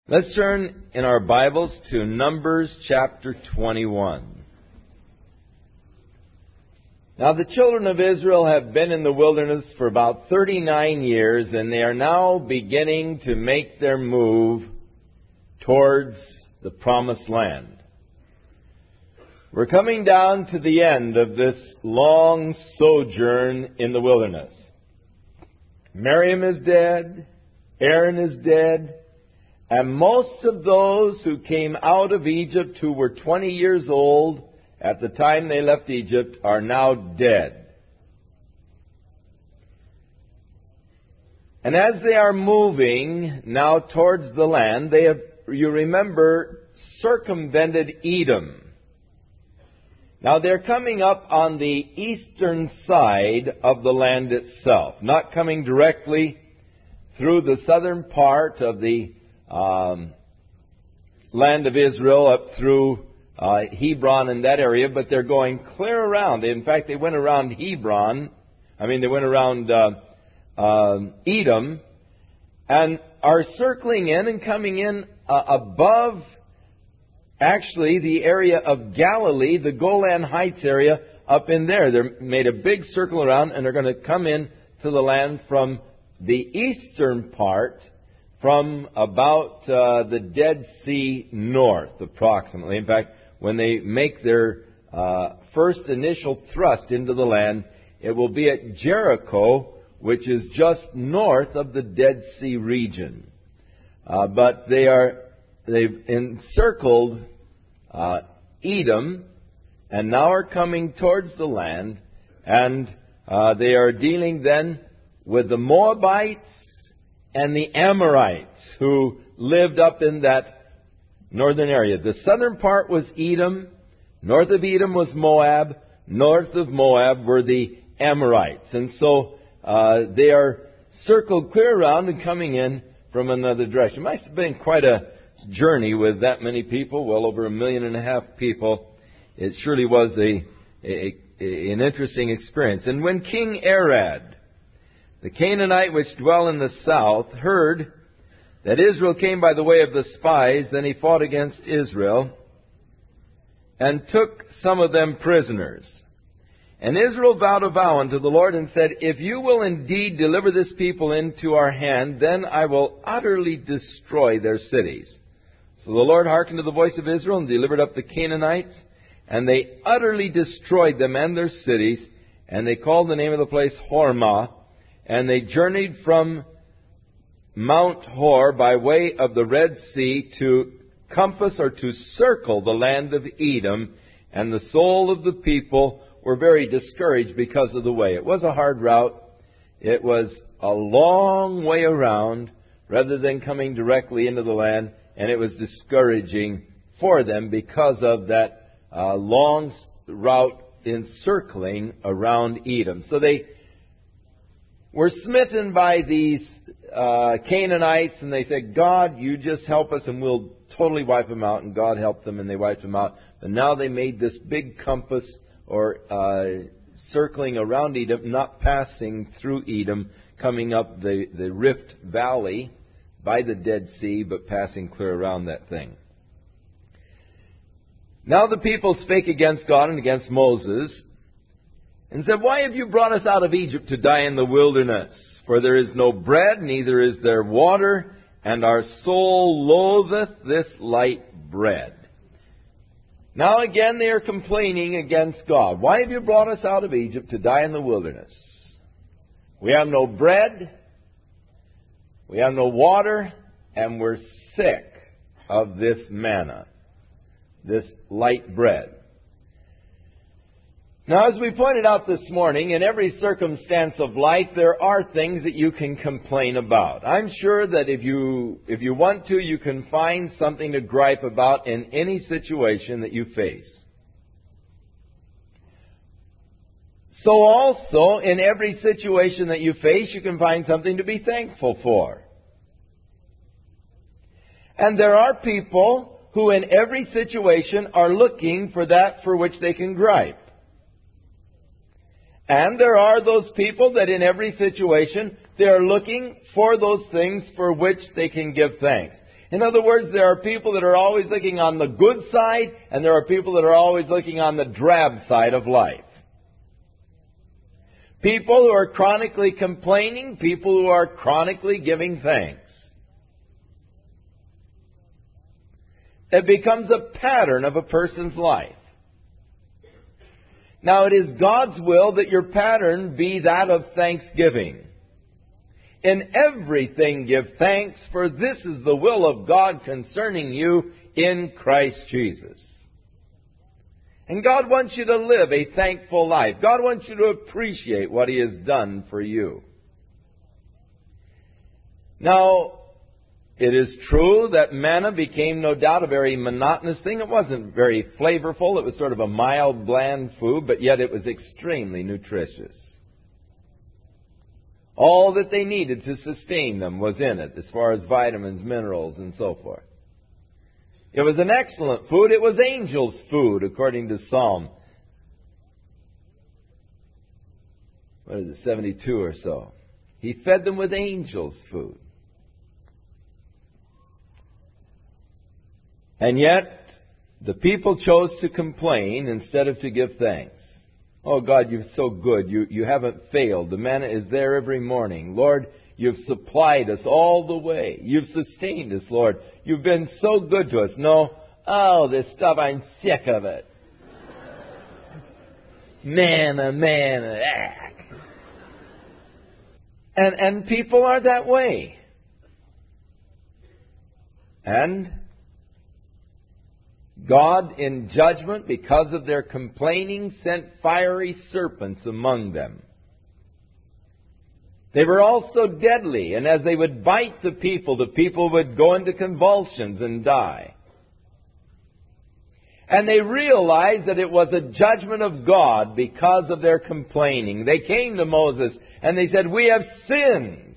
Let's turn in our Bibles to Numbers chapter 21. Now the children of Israel have been in the wilderness for about 39 years, and they are now beginning to make their move towards the promised land. We're coming down to the end of this long sojourn in the wilderness. Miriam is dead, Aaron is dead, and most of those who came out of Egypt who were 20 years old at the time they left Egypt are now dead. And as they are moving now towards the land, they have, you remember, circumvented Edom. Now they're coming up on the eastern side of the land itself, not coming directly through the southern part of the land of Israel up through Hebron and that area, but they're going clear around. In fact, they went around Hebron. They went around Edom and are circling in and coming in above, actually, the area of Galilee, the Golan Heights area up in there. They're made a big circle around, and they're going to come in to the land from the eastern part, from about the Dead Sea north, approximately. In fact, when they make their first initial thrust into the land, it will be at Jericho, which is just north of the Dead Sea region. But they've encircled Edom, and now are coming towards the land, and they are dealing then with the Moabites and the Amorites who lived up in that northern area. The southern part was Edom. North of Edom was Moab. North of Moab were the Amorites. And so they are circled clear around and coming in from another direction. It must have been quite a journey with that many people, well over 1.5 million people. It surely was an interesting experience. And when King Arad, the Canaanite which dwell in the south, heard that Israel came by the way of the spies, then he fought against Israel and took some of them prisoners. And Israel vowed a vow unto the Lord and said, If you will indeed deliver this people into our hand, then I will utterly destroy their cities. So the Lord hearkened to the voice of Israel and delivered up the Canaanites, and they utterly destroyed them and their cities, and they called the name of the place Hormah. And they journeyed from Mount Hor by way of the Red Sea to compass or to circle the land of Edom. And the soul of the people were very discouraged because of the way. It was a hard route. It was a long way around rather than coming directly into the land. And it was discouraging for them because of that long route encircling around Edom. So they were smitten by these Canaanites, and they said, God, you just help us and we'll totally wipe them out. And God helped them and they wiped them out. But now they made this big compass or circling around Edom, not passing through Edom, coming up the Rift Valley by the Dead Sea, but passing clear around that thing. Now the people spake against God and against Moses, and said, Why have you brought us out of Egypt to die in the wilderness? For there is no bread, neither is there water, and our soul loatheth this light bread. Now again they are complaining against God. Why have you brought us out of Egypt to die in the wilderness? We have no bread, we have no water, and we're sick of this manna, this light bread. Now, as we pointed out this morning, in every circumstance of life, there are things that you can complain about. I'm sure that if you want to, you can find something to gripe about in any situation that you face. So also, in every situation that you face, you can find something to be thankful for. And there are people who in every situation are looking for that for which they can gripe. And there are those people that in every situation, they are looking for those things for which they can give thanks. In other words, there are people that are always looking on the good side, and there are people that are always looking on the drab side of life. People who are chronically complaining, people who are chronically giving thanks. It becomes a pattern of a person's life. Now, it is God's will that your pattern be that of thanksgiving. In everything give thanks, for this is the will of God concerning you in Christ Jesus. And God wants you to live a thankful life. God wants you to appreciate what He has done for you. Now, it is true that manna became no doubt a very monotonous thing. It wasn't very flavorful. It was sort of a mild, bland food, but yet it was extremely nutritious. All that they needed to sustain them was in it, as far as vitamins, minerals, and so forth. It was an excellent food. It was angels' food, according to Psalm 72 or so. He fed them with angels' food. And yet, the people chose to complain instead of to give thanks. Oh, God, you're so good. You haven't failed. The manna is there every morning. Lord, you've supplied us all the way. You've sustained us, Lord. You've been so good to us. No, oh, this stuff, I'm sick of it. Manna. And people are that way. And God, in judgment, because of their complaining, sent fiery serpents among them. They were also deadly, and as they would bite the people would go into convulsions and die. And they realized that it was a judgment of God because of their complaining. They came to Moses and they said, "We have sinned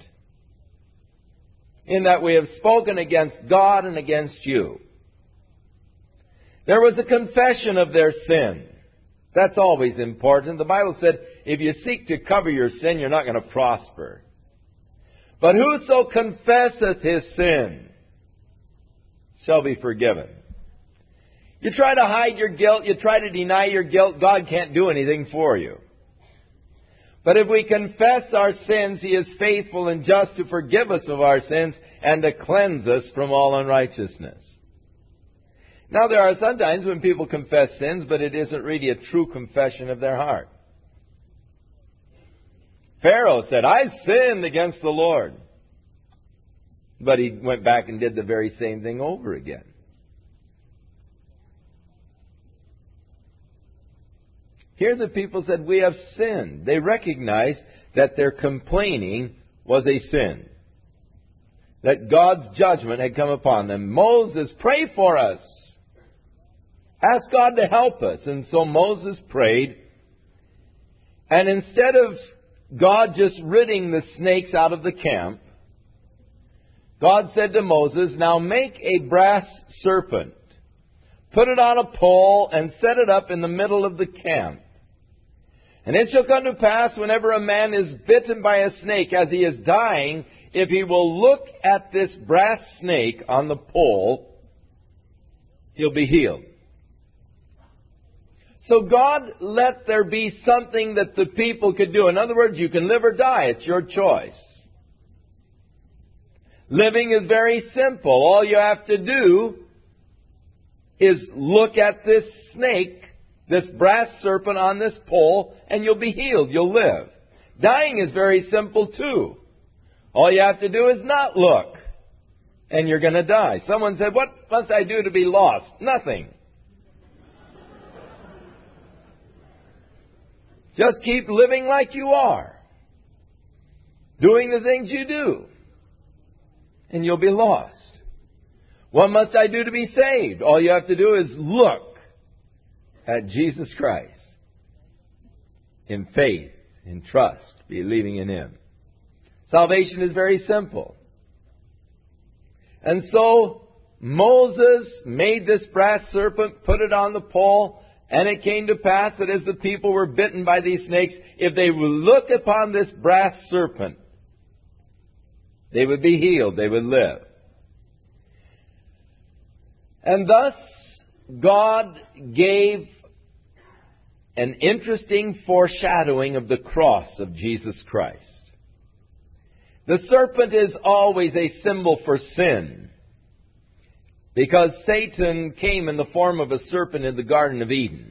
in that we have spoken against God and against you." There was a confession of their sin. That's always important. The Bible said, if you seek to cover your sin, you're not going to prosper. But whoso confesseth his sin shall be forgiven. You try to hide your guilt, you try to deny your guilt, God can't do anything for you. But if we confess our sins, He is faithful and just to forgive us of our sins and to cleanse us from all unrighteousness. Now, there are sometimes when people confess sins, but it isn't really a true confession of their heart. Pharaoh said, "I've sinned against the Lord." But he went back and did the very same thing over again. Here the people said, "We have sinned." They recognized that their complaining was a sin, that God's judgment had come upon them. Moses, pray for us. Ask God to help us. And so Moses prayed. And instead of God just ridding the snakes out of the camp, God said to Moses, "Now make a brass serpent. Put it on a pole and set it up in the middle of the camp. And it shall come to pass whenever a man is bitten by a snake as he is dying, if he will look at this brass snake on the pole, he'll be healed." So God let there be something that the people could do. In other words, you can live or die. It's your choice. Living is very simple. All you have to do is look at this snake, this brass serpent on this pole, and you'll be healed. You'll live. Dying is very simple too. All you have to do is not look, and you're going to die. Someone said, "What must I do to be lost?" Nothing. Just keep living like you are, doing the things you do, and you'll be lost. What must I do to be saved? All you have to do is look at Jesus Christ in faith, in trust, believing in Him. Salvation is very simple. And so Moses made this brass serpent, put it on the pole, and it came to pass that as the people were bitten by these snakes, if they would look upon this brass serpent, they would be healed, they would live. And thus, God gave an interesting foreshadowing of the cross of Jesus Christ. The serpent is always a symbol for sin, because Satan came in the form of a serpent in the Garden of Eden.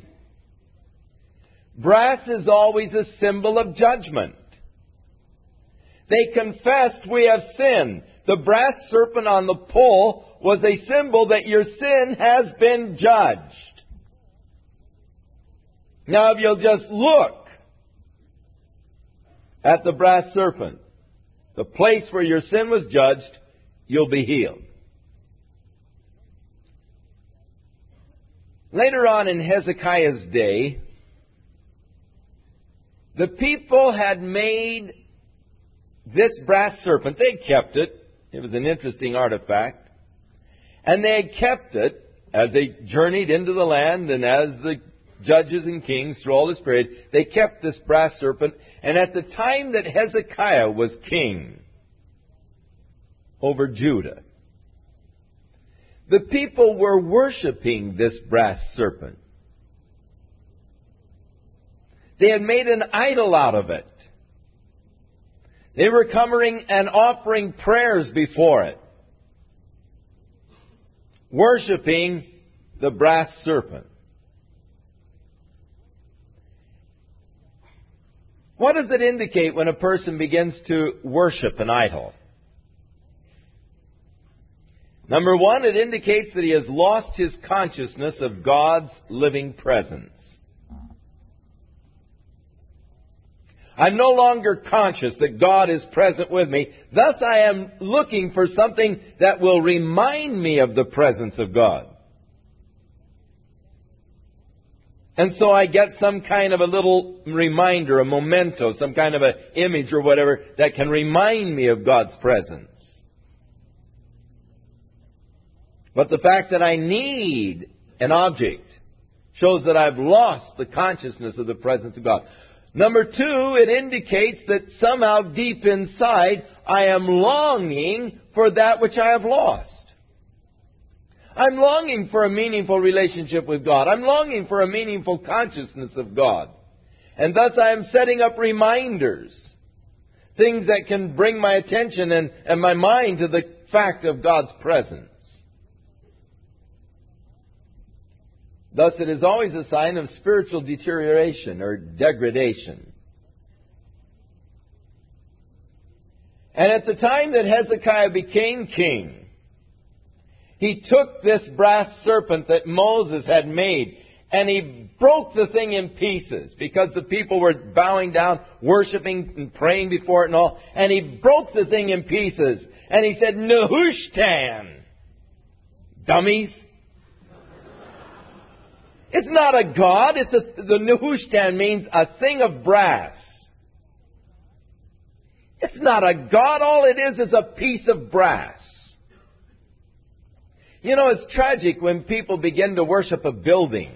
Brass is always a symbol of judgment. They confessed, "We have sinned." The brass serpent on the pole was a symbol that your sin has been judged. Now, if you'll just look at the brass serpent, the place where your sin was judged, you'll be healed. Later on in Hezekiah's day, the people had made this brass serpent. They kept it. It was an interesting artifact. And they had kept it as they journeyed into the land, and as the judges and kings through all this period, they kept this brass serpent. And at the time that Hezekiah was king over Judah, the people were worshiping this brass serpent. They had made an idol out of it. They were coming and offering prayers before it, worshiping the brass serpent. What does it indicate when a person begins to worship an idol? Number one, it indicates that he has lost his consciousness of God's living presence. I'm no longer conscious that God is present with me. Thus, I am looking for something that will remind me of the presence of God. And so I get some kind of a little reminder, a memento, some kind of an image or whatever that can remind me of God's presence. But the fact that I need an object shows that I've lost the consciousness of the presence of God. Number two, it indicates that somehow deep inside I am longing for that which I have lost. I'm longing for a meaningful relationship with God. I'm longing for a meaningful consciousness of God. And thus I am setting up reminders, things that can bring my attention and my mind to the fact of God's presence. Thus, it is always a sign of spiritual deterioration or degradation. And at the time that Hezekiah became king, he took this brass serpent that Moses had made, and he broke the thing in pieces, because the people were bowing down, worshiping and praying before it and all. And he broke the thing in pieces, and he said, "Nehushtan, dummies." It's not a god. The Nehushtan means a thing of brass. It's not a god. All it is a piece of brass. You know, it's tragic when people begin to worship a building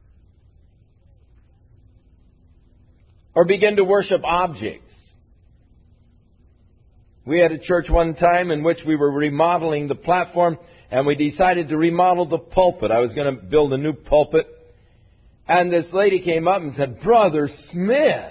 or begin to worship objects. We had a church one time in which we were remodeling the platform, and we decided to remodel the pulpit. I was going to build a new pulpit. And this lady came up and said, "Brother Smith,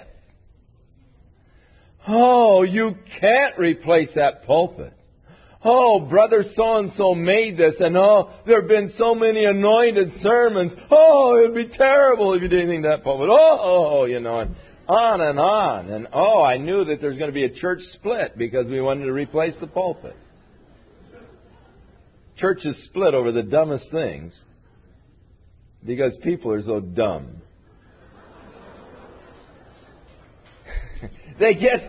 oh, you can't replace that pulpit. Oh, Brother so-and-so made this, and oh, there have been so many anointed sermons. Oh, it'd be terrible if you did anything to that pulpit. Oh, you know, and on and on. And oh, I knew that there's going to be a church split because we wanted to replace the pulpit. Churches split over the dumbest things. Because people are so dumb. They get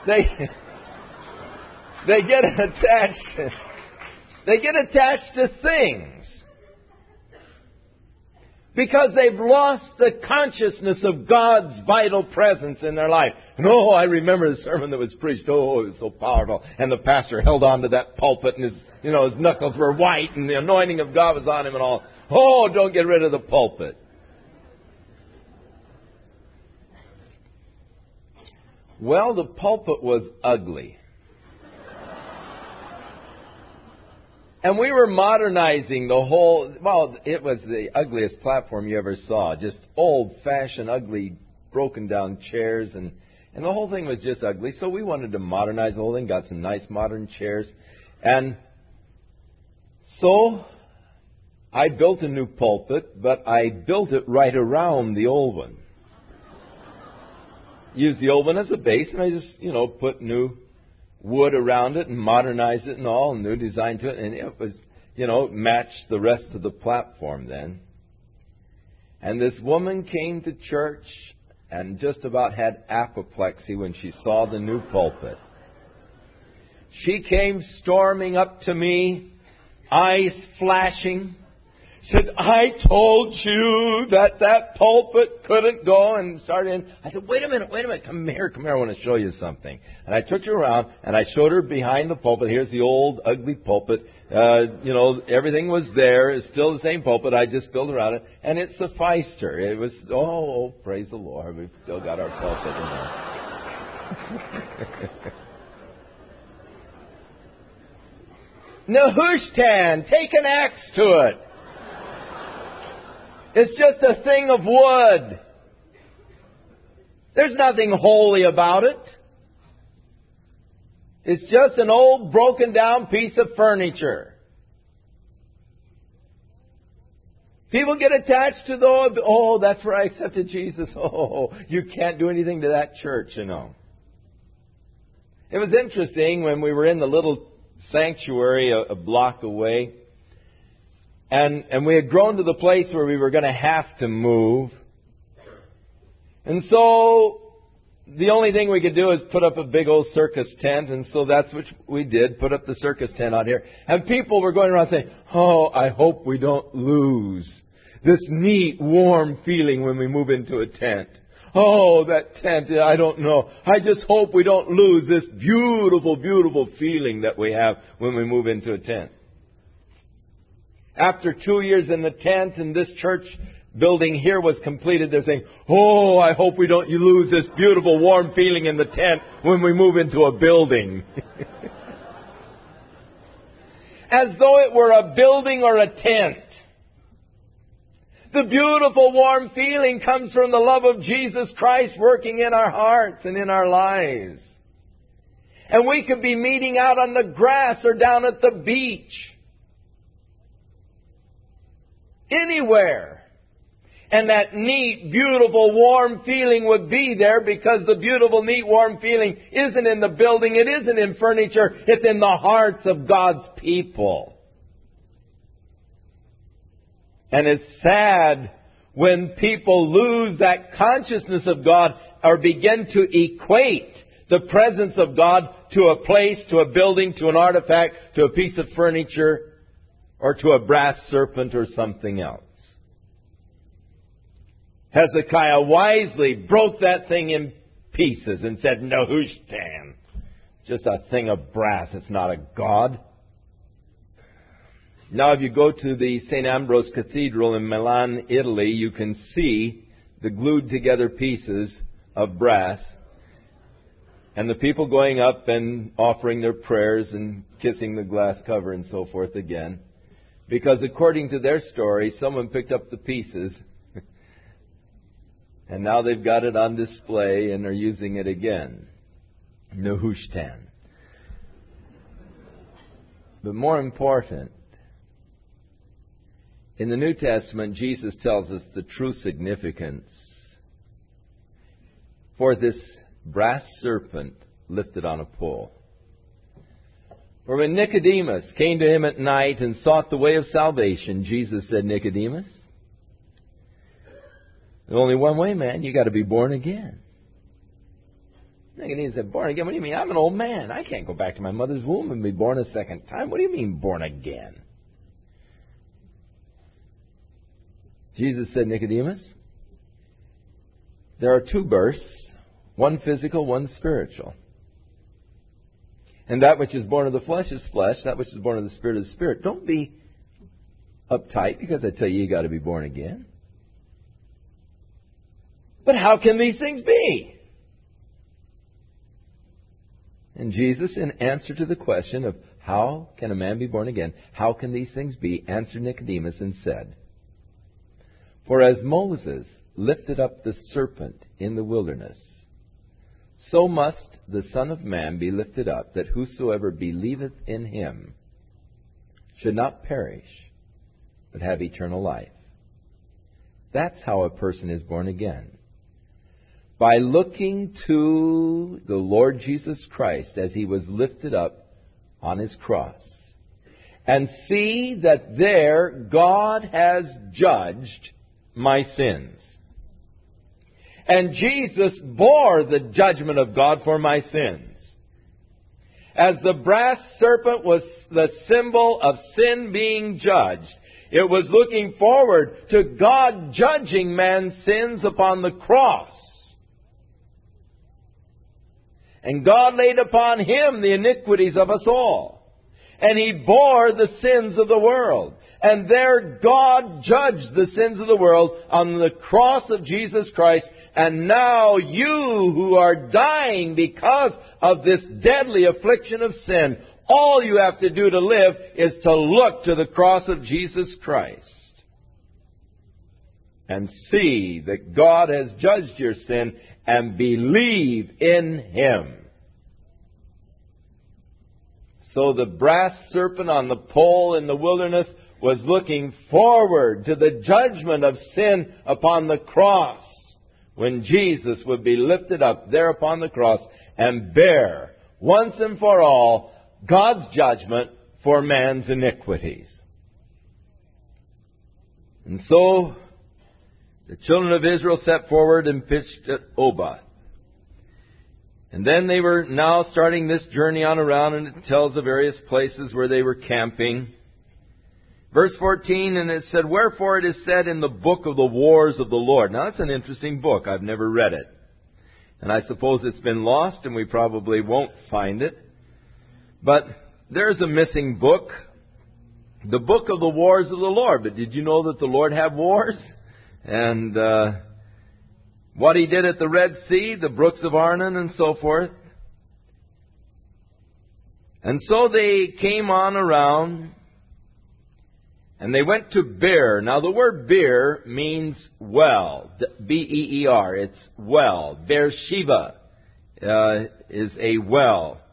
attached to things because they've lost the consciousness of God's vital presence in their life. And oh, I remember the sermon that was preached. Oh, it was so powerful. And the pastor held on to that pulpit, and his knuckles were white, and the anointing of God was on him and all. Oh, don't get rid of the pulpit. Well, the pulpit was ugly. And we were modernizing the whole, well, it was the ugliest platform you ever saw. Just old-fashioned, ugly, broken-down chairs, and the whole thing was just ugly. So we wanted to modernize the whole thing, got some nice modern chairs. And so I built a new pulpit, but I built it right around the old one. Used the old one as a base, and I just, put new wood around it and modernized it and all, new design to it, and it was, matched the rest of the platform then. And this woman came to church and just about had apoplexy when she saw the new pulpit. She came storming up to me, eyes flashing, said, "I told you that pulpit couldn't go," and started in. I said, wait a minute, come here, I want to show you something. And I took her around, and I showed her behind the pulpit. Here's the old, ugly pulpit. Everything was there. It's still the same pulpit. I just built around it, and it sufficed her. It was, praise the Lord, we've still got our pulpit. Nehushtan, take an axe to it. It's just a thing of wood. There's nothing holy about it. It's just an old broken down piece of furniture. People get attached to that's where I accepted Jesus. You can't do anything to that church, It was interesting when we were in the little sanctuary a block away. And we had grown to the place where we were going to have to move. And so the only thing we could do is put up a big old circus tent. And so that's what we did, put up the circus tent out here. And people were going around saying, I hope we don't lose this neat, warm feeling when we move into a tent. That tent, I don't know. I just hope we don't lose this beautiful, beautiful feeling that we have when we move into a tent. After 2 years in the tent and this church building here was completed, they're saying, I hope we don't lose this beautiful warm feeling in the tent when we move into a building. As though it were a building or a tent. The beautiful warm feeling comes from the love of Jesus Christ working in our hearts and in our lives. And we could be meeting out on the grass or down at the beach. Anywhere. And that neat, beautiful, warm feeling would be there because the beautiful, neat, warm feeling isn't in the building, it isn't in furniture, it's in the hearts of God's people. And it's sad when people lose that consciousness of God or begin to equate the presence of God to a place, to a building, to an artifact, to a piece of furniture, or to a brass serpent or something else. Hezekiah wisely broke that thing in pieces and said, Nehushtan, just a thing of brass, it's not a god. Now if you go to the St. Ambrose Cathedral in Milan, Italy, you can see the glued together pieces of brass and the people going up and offering their prayers and kissing the glass cover and so forth again. Because according to their story, someone picked up the pieces and now they've got it on display and are using it again. Nehushtan. But more important, in the New Testament, Jesus tells us the true significance for this brass serpent lifted on a pole. For when Nicodemus came to him at night and sought the way of salvation, Jesus said, Nicodemus, there's only one way, man. You got to be born again. Nicodemus said, born again? What do you mean? I'm an old man. I can't go back to my mother's womb and be born a second time. What do you mean, born again? Jesus said, Nicodemus, there are two births, one physical, one spiritual. And that which is born of the flesh is flesh, that which is born of the spirit is spirit. Don't be uptight because I tell you got to be born again. But how can these things be? And Jesus, in answer to the question of How can a man be born again? How can these things be? Answered Nicodemus and said, For as Moses lifted up the serpent in the wilderness, so must the Son of Man be lifted up, that whosoever believeth in him should not perish, but have eternal life. That's how a person is born again. By looking to the Lord Jesus Christ as he was lifted up on his cross, and see that there God has judged my sins. And Jesus bore the judgment of God for my sins. As the brass serpent was the symbol of sin being judged, it was looking forward to God judging man's sins upon the cross. And God laid upon him the iniquities of us all. And he bore the sins of the world. And there God judged the sins of the world on the cross of Jesus Christ. And now you who are dying because of this deadly affliction of sin, all you have to do to live is to look to the cross of Jesus Christ and see that God has judged your sin and believe in him. So the brass serpent on the pole in the wilderness was looking forward to the judgment of sin upon the cross, when Jesus would be lifted up there upon the cross and bear once and for all God's judgment for man's iniquities. And so the children of Israel set forward and pitched at Obah. And then they were now starting this journey on around, and it tells of various places where they were camping. Verse 14, and it said, Wherefore it is said in the book of the wars of the Lord. Now, that's an interesting book. I've never read it. And I suppose it's been lost, and we probably won't find it. But there's a missing book. The book of the wars of the Lord. But did you know that the Lord had wars? And what he did at the Red Sea, the brooks of Arnon, and so forth. And so they came on around, and they went to Beer. Now, the word Beer means well. B-E-E-R. It's well. Beersheba is a well.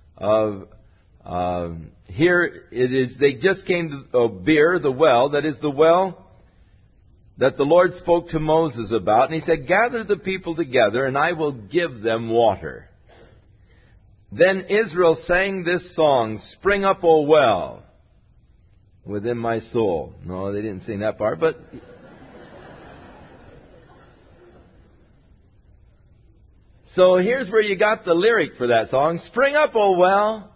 Here it is, they just came to Beer, the well. That is the well that the Lord spoke to Moses about. And he said, Gather the people together, and I will give them water. Then Israel sang this song, Spring up, O well, within my soul. No, they didn't sing that part, but so here's where you got the lyric for that song. Spring up, O well.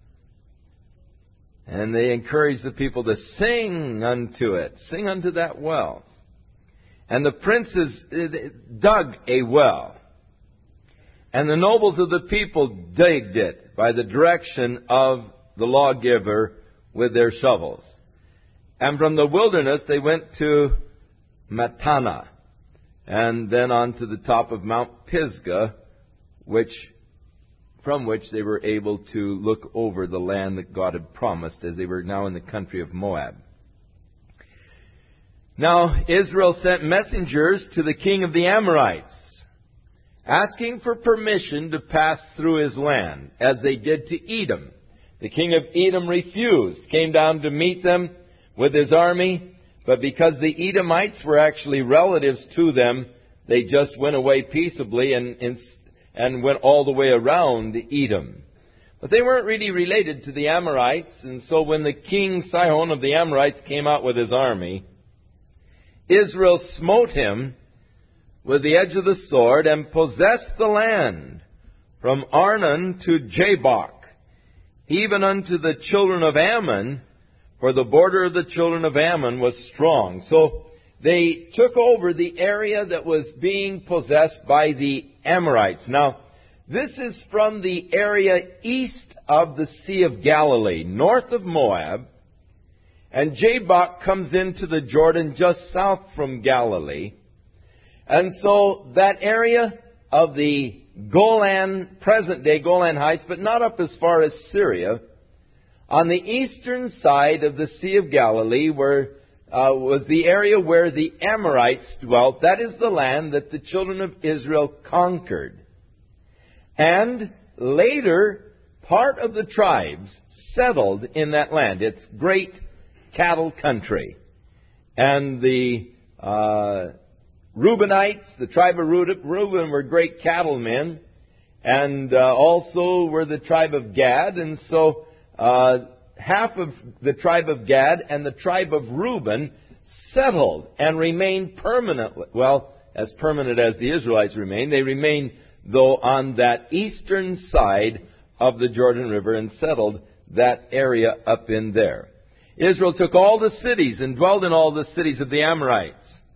And they encouraged the people to sing unto it. Sing unto that well. And the princes dug a well. And the nobles of the people digged it by the direction of the lawgiver with their shovels. And from the wilderness they went to Mattanah, and then on to the top of Mount Pisgah, from which they were able to look over the land that God had promised, as they were now in the country of Moab. Now Israel sent messengers to the king of the Amorites, asking for permission to pass through his land, as they did to Edom. The king of Edom refused, came down to meet them with his army, but because the Edomites were actually relatives to them, they just went away peaceably and went all the way around Edom. But they weren't really related to the Amorites, and so when the king Sihon of the Amorites came out with his army, Israel smote him with the edge of the sword and possessed the land from Arnon to Jabbok, even unto the children of Ammon, for the border of the children of Ammon was strong. So they took over the area that was being possessed by the Amorites. Now, this is from the area east of the Sea of Galilee, north of Moab. And Jabbok comes into the Jordan just south from Galilee. And so that area of the Golan, present-day Golan Heights, but not up as far as Syria, On the eastern side of the Sea of Galilee was the area where the Amorites dwelt. That is the land that the children of Israel conquered. And later, part of the tribes settled in that land. It's great cattle country. And the Reubenites, the tribe of Reuben, were great cattlemen. And also were the tribe of Gad. And so half of the tribe of Gad and the tribe of Reuben settled and remained permanently. Well, as permanent as the Israelites remained. They remained, though, on that eastern side of the Jordan River and settled that area up in there. Israel took all the cities and dwelled in all the cities of the Amorites.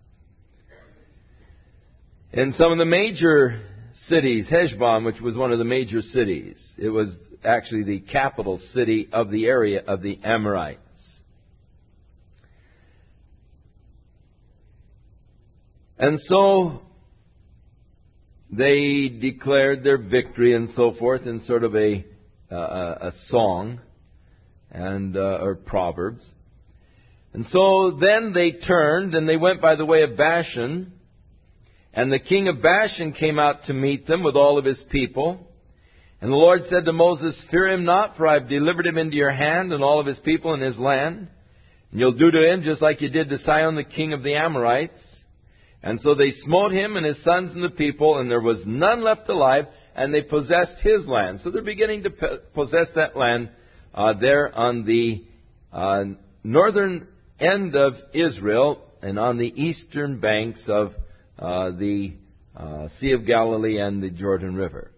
In some of the major cities, Heshbon, which was one of the major cities, it was actually the capital city of the area of the Amorites. And so they declared their victory and so forth in sort of a song and or proverbs. And so then they turned and they went by the way of Bashan. And the king of Bashan came out to meet them with all of his people. And the Lord said to Moses, "Fear him not, for I have delivered him into your hand and all of his people and his land. And you'll do to him just like you did to Sihon, the king of the Amorites." And so they smote him and his sons and the people, and there was none left alive, and they possessed his land. So they're beginning to possess that land there on the northern end of Israel and on the eastern banks of the Sea of Galilee and the Jordan River.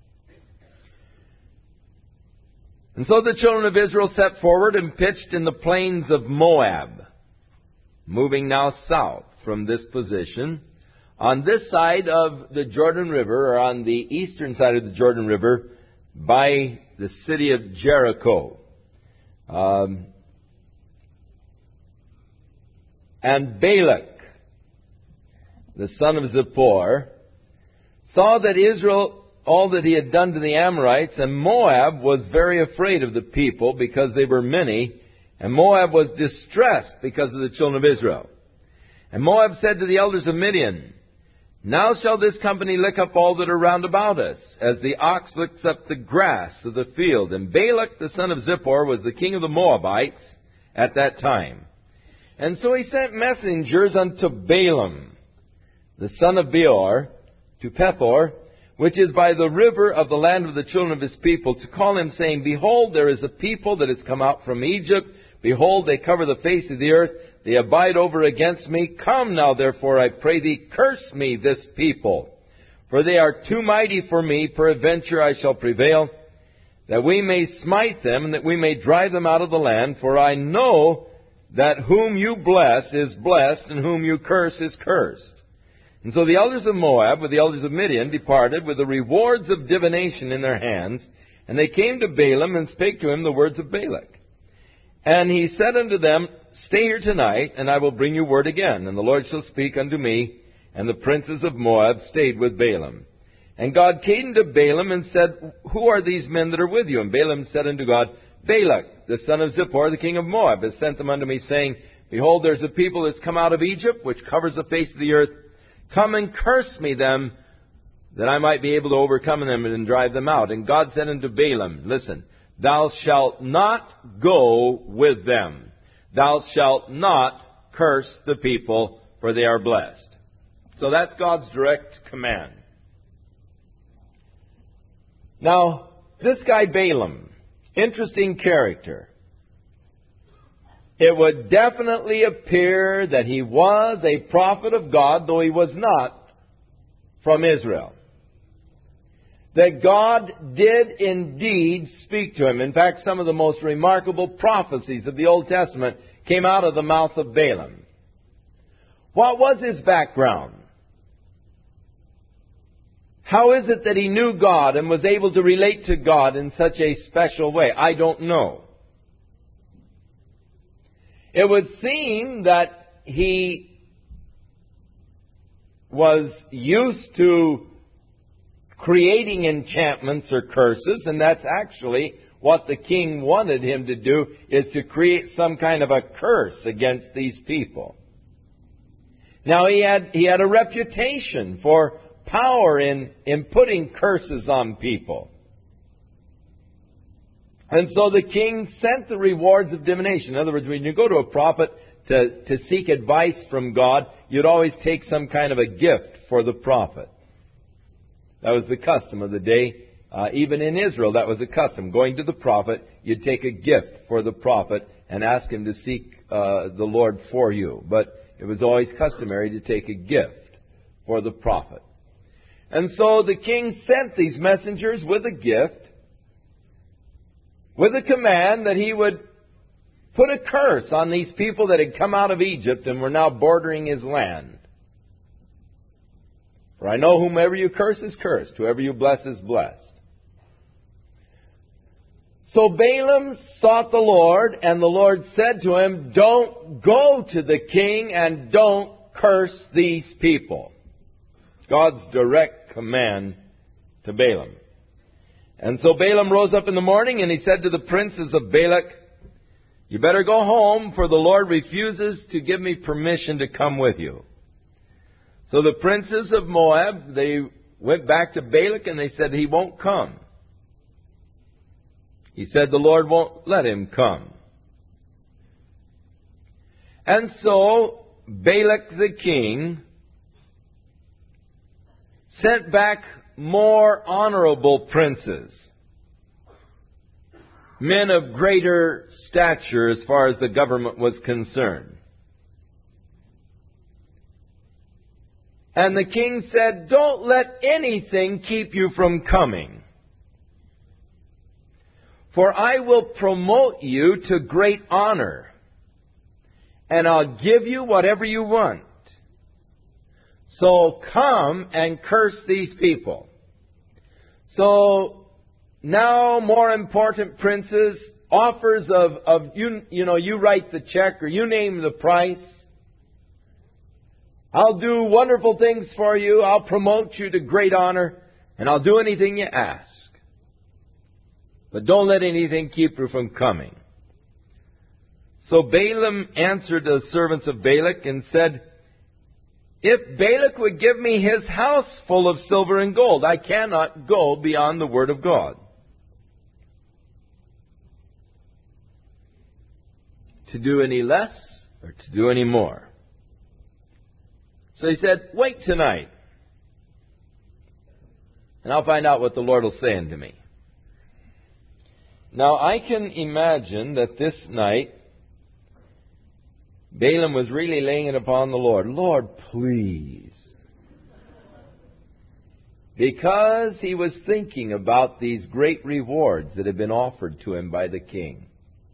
And so the children of Israel set forward and pitched in the plains of Moab, moving now south from this position. On this side of the Jordan River, or on the eastern side of the Jordan River, by the city of Jericho. And Balak, the son of Zippor, saw that Israel, all that he had done to the Amorites, and Moab was very afraid of the people because they were many, and Moab was distressed because of the children of Israel. And Moab said to the elders of Midian, "Now shall this company lick up all that are round about us, as the ox licks up the grass of the field." And Balak, the son of Zippor, was the king of the Moabites at that time. And so he sent messengers unto Balaam, the son of Beor, to Pethor, which is by the river of the land of the children of his people, to call him, saying, "Behold, there is a people that has come out from Egypt. Behold, they cover the face of the earth. They abide over against me. Come now, therefore, I pray thee, curse me this people. For they are too mighty for me. Peradventure I shall prevail, that we may smite them, and that we may drive them out of the land. For I know that whom you bless is blessed, and whom you curse is cursed." And so the elders of Moab, with the elders of Midian, departed with the rewards of divination in their hands. And they came to Balaam, and spake to him the words of Balak. And he said unto them, "Stay here tonight, and I will bring you word again. And the Lord shall speak unto me." And the princes of Moab stayed with Balaam. And God came to Balaam and said, "Who are these men that are with you?" And Balaam said unto God, "Balak, the son of Zippor, the king of Moab, has sent them unto me, saying, Behold, there's a people that's come out of Egypt, which covers the face of the earth. Come and curse me them, that I might be able to overcome them and drive them out." And God said unto Balaam, "Listen, thou shalt not go with them. Thou shalt not curse the people, for they are blessed." So that's God's direct command. Now, this guy Balaam, interesting character. It would definitely appear that he was a prophet of God, though he was not from Israel. That God did indeed speak to him. In fact, some of the most remarkable prophecies of the Old Testament came out of the mouth of Balaam. What was his background? How is it that he knew God and was able to relate to God in such a special way? I don't know. It would seem that he was used to creating enchantments or curses, and that's actually what the king wanted him to do is to create some kind of a curse against these people. Now he had a reputation for power in putting curses on people. And so the king sent the rewards of divination. In other words, when you go to a prophet to seek advice from God, you'd always take some kind of a gift for the prophet. That was the custom of the day. Even in Israel, that was a custom. Going to the prophet, you'd take a gift for the prophet and ask him to seek the Lord for you. But it was always customary to take a gift for the prophet. And so the king sent these messengers with a gift, with a command that he would put a curse on these people that had come out of Egypt and were now bordering his land. For I know whomever you curse is cursed, whoever you bless is blessed. So Balaam sought the Lord, and the Lord said to him, don't go to the king and don't curse these people. God's direct command to Balaam. And so Balaam rose up in the morning and he said to the princes of Balak, you better go home, for the Lord refuses to give me permission to come with you. So the princes of Moab, they went back to Balak and they said he won't come. He said the Lord won't let him come. And so Balak the king sent back more honorable princes, men of greater stature as far as the government was concerned. And the king said, don't let anything keep you from coming, for I will promote you to great honor, and I'll give you whatever you want. So come and curse these people. So now more important princes, offers of you write the check or you name the price. I'll do wonderful things for you. I'll promote you to great honor, and I'll do anything you ask. But don't let anything keep you from coming. So Balaam answered the servants of Balak and said, if Balak would give me his house full of silver and gold, I cannot go beyond the word of God. To do any less or to do any more. So he said, wait tonight, and I'll find out what the Lord will say unto me. Now I can imagine that this night, Balaam was really laying it upon the Lord. Lord, please. Because he was thinking about these great rewards that had been offered to him by the king.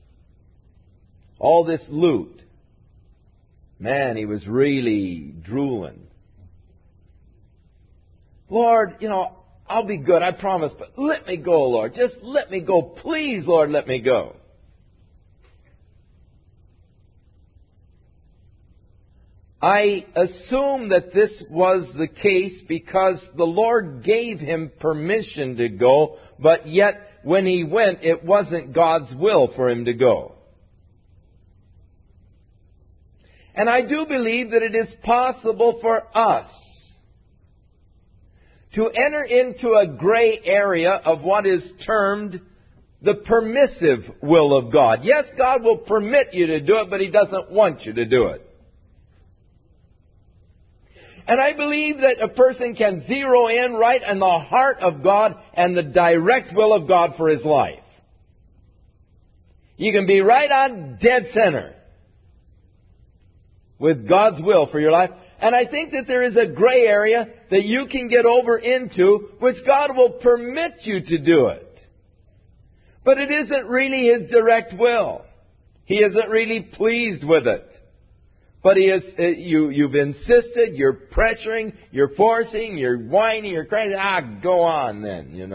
All this loot. Man, he was really drooling. Lord, I'll be good, I promise, but let me go, Lord. Just let me go. Please, Lord, let me go. I assume that this was the case because the Lord gave him permission to go, but yet when he went, it wasn't God's will for him to go. And I do believe that it is possible for us to enter into a gray area of what is termed the permissive will of God. Yes, God will permit you to do it, but He doesn't want you to do it. And I believe that a person can zero in right in the heart of God and the direct will of God for his life. You can be right on dead center with God's will for your life. And I think that there is a gray area that you can get over into, which God will permit you to do it. But it isn't really His direct will. He isn't really pleased with it. But you've insisted, you're pressuring, you're forcing, you're whining, you're crazy. Go on then,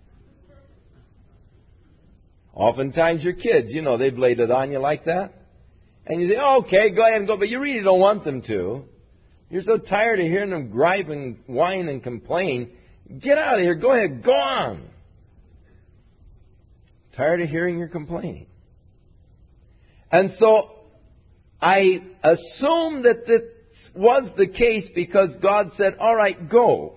Oftentimes your kids, they've laid it on you like that. And you say, okay, go ahead and go, but you really don't want them to. You're so tired of hearing them gripe and whine and complain. Get out of here, go ahead, go on. Tired of hearing your complaining. And so I assume that this was the case because God said, all right, go.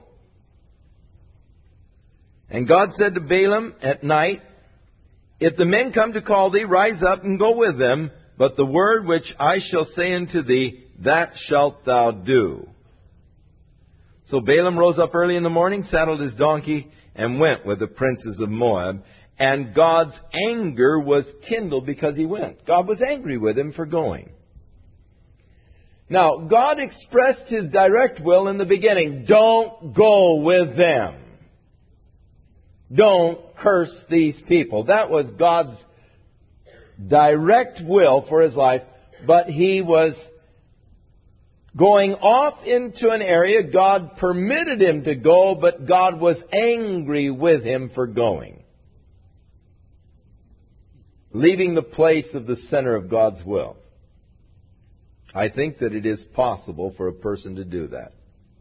And God said to Balaam at night, if the men come to call thee, rise up and go with them, but the word which I shall say unto thee, that shalt thou do. So Balaam rose up early in the morning, saddled his donkey, and went with the princes of Moab. And God's anger was kindled because he went. God was angry with him for going. Now, God expressed His direct will in the beginning. Don't go with them. Don't curse these people. That was God's direct will for His life. But He was going off into an area. God permitted him to go, but God was angry with him for going. Leaving the place of the center of God's will. I think that it is possible for a person to do that.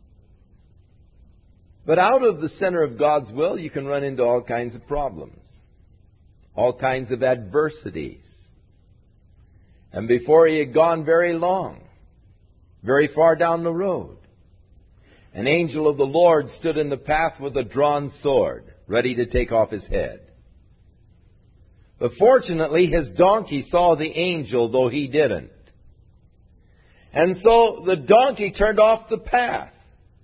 But out of the center of God's will, you can run into all kinds of problems. All kinds of adversities. And before he had gone very long, very far down the road, an angel of the Lord stood in the path with a drawn sword, ready to take off his head. But fortunately, his donkey saw the angel, though he didn't. And so the donkey turned off the path.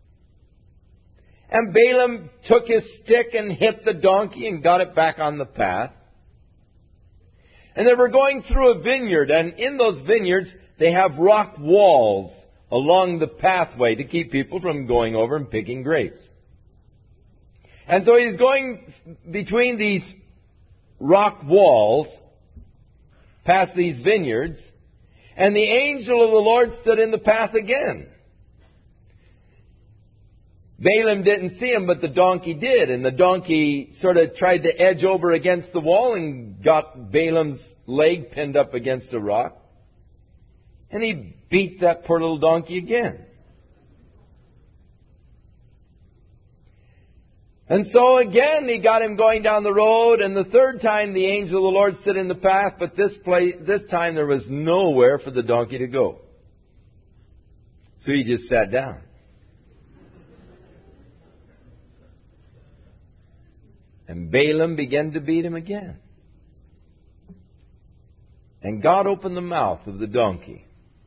And Balaam took his stick and hit the donkey and got it back on the path. And they were going through a vineyard, and in those vineyards, they have rock walls along the pathway to keep people from going over and picking grapes. And so he's going between these rock walls, past these vineyards, and the angel of the Lord stood in the path again. Balaam didn't see him, but the donkey did. And the donkey sort of tried to edge over against the wall and got Balaam's leg pinned up against a rock. And he beat that poor little donkey again. And so again, he got him going down the road. And the third time, the angel of the Lord stood in the path. But this time, there was nowhere for the donkey to go. So he just sat down. And Balaam began to beat him again. And God opened the mouth of the donkey.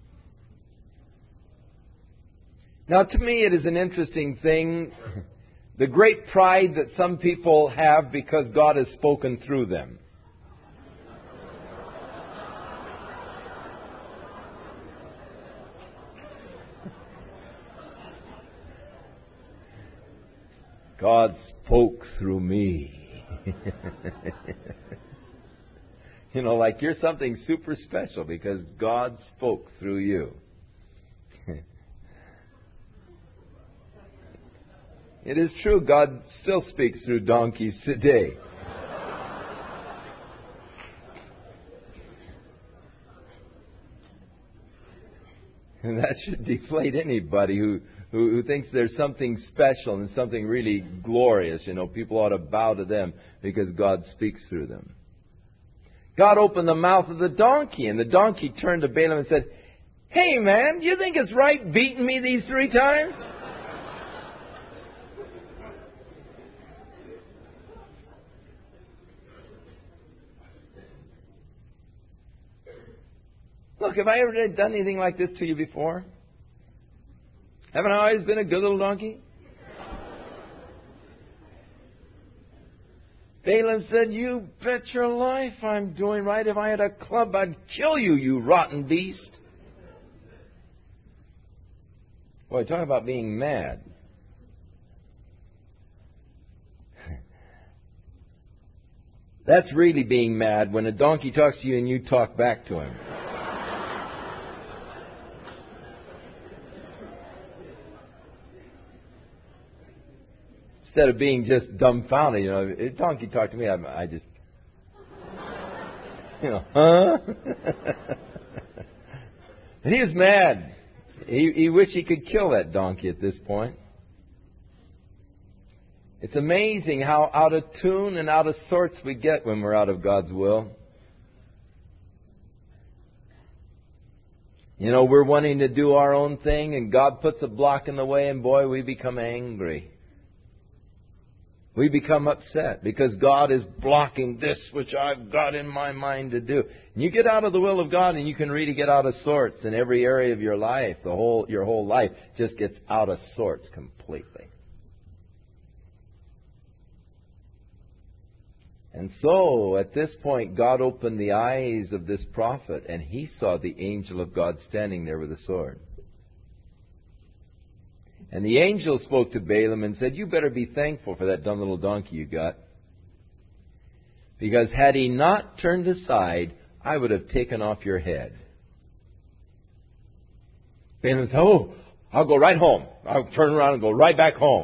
Now, to me, it is an interesting thing, the great pride that some people have because God has spoken through them. God spoke through me. You know, like you're something super special because God spoke through you. It is true, God still speaks through donkeys today. And that should deflate anybody who thinks there's something special and something really glorious. You know, people ought to bow to them because God speaks through them. God opened the mouth of the donkey, and the donkey turned to Balaam and said, "Hey, man, do you think it's right beating me these 3 times? Look, have I ever done anything like this to you before? Haven't I always been a good little donkey?" Balaam said, "You bet your life I'm doing right. If I had a club, I'd kill you, you rotten beast." Boy, talk about being mad. That's really being mad when a donkey talks to you and you talk back to him. Instead of being just dumbfounded, you know, if a donkey talked to me, I just, you know, huh? And he was mad. He wished he could kill that donkey at this point. It's amazing how out of tune and out of sorts we get when we're out of God's will. You know, we're wanting to do our own thing, and God puts a block in the way, and boy, we become angry. We become upset because God is blocking this which I've got in my mind to do. And you get out of the will of God, and you can really get out of sorts in every area of your life. Your whole life just gets out of sorts completely. And so, at this point, God opened the eyes of this prophet, and he saw the angel of God standing there with a sword. And the angel spoke to Balaam and said, "You better be thankful for that dumb little donkey you got. Because had he not turned aside, I would have taken off your head." Balaam said, "Oh, I'll go right home. I'll turn around and go right back home."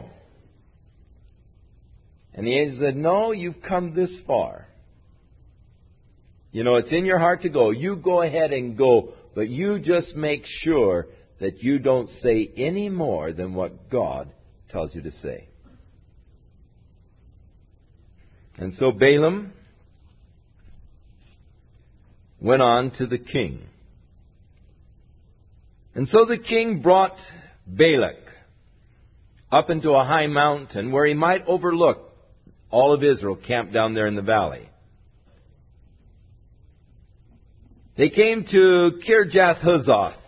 And the angel said, "No, you've come this far. You know, it's in your heart to go. You go ahead and go, but you just make sure that you don't say any more than what God tells you to say." And so Balaam went on to the king. And so the king brought Balak up into a high mountain where he might overlook all of Israel camped down there in the valley. They came to Kirjath-Huzoth,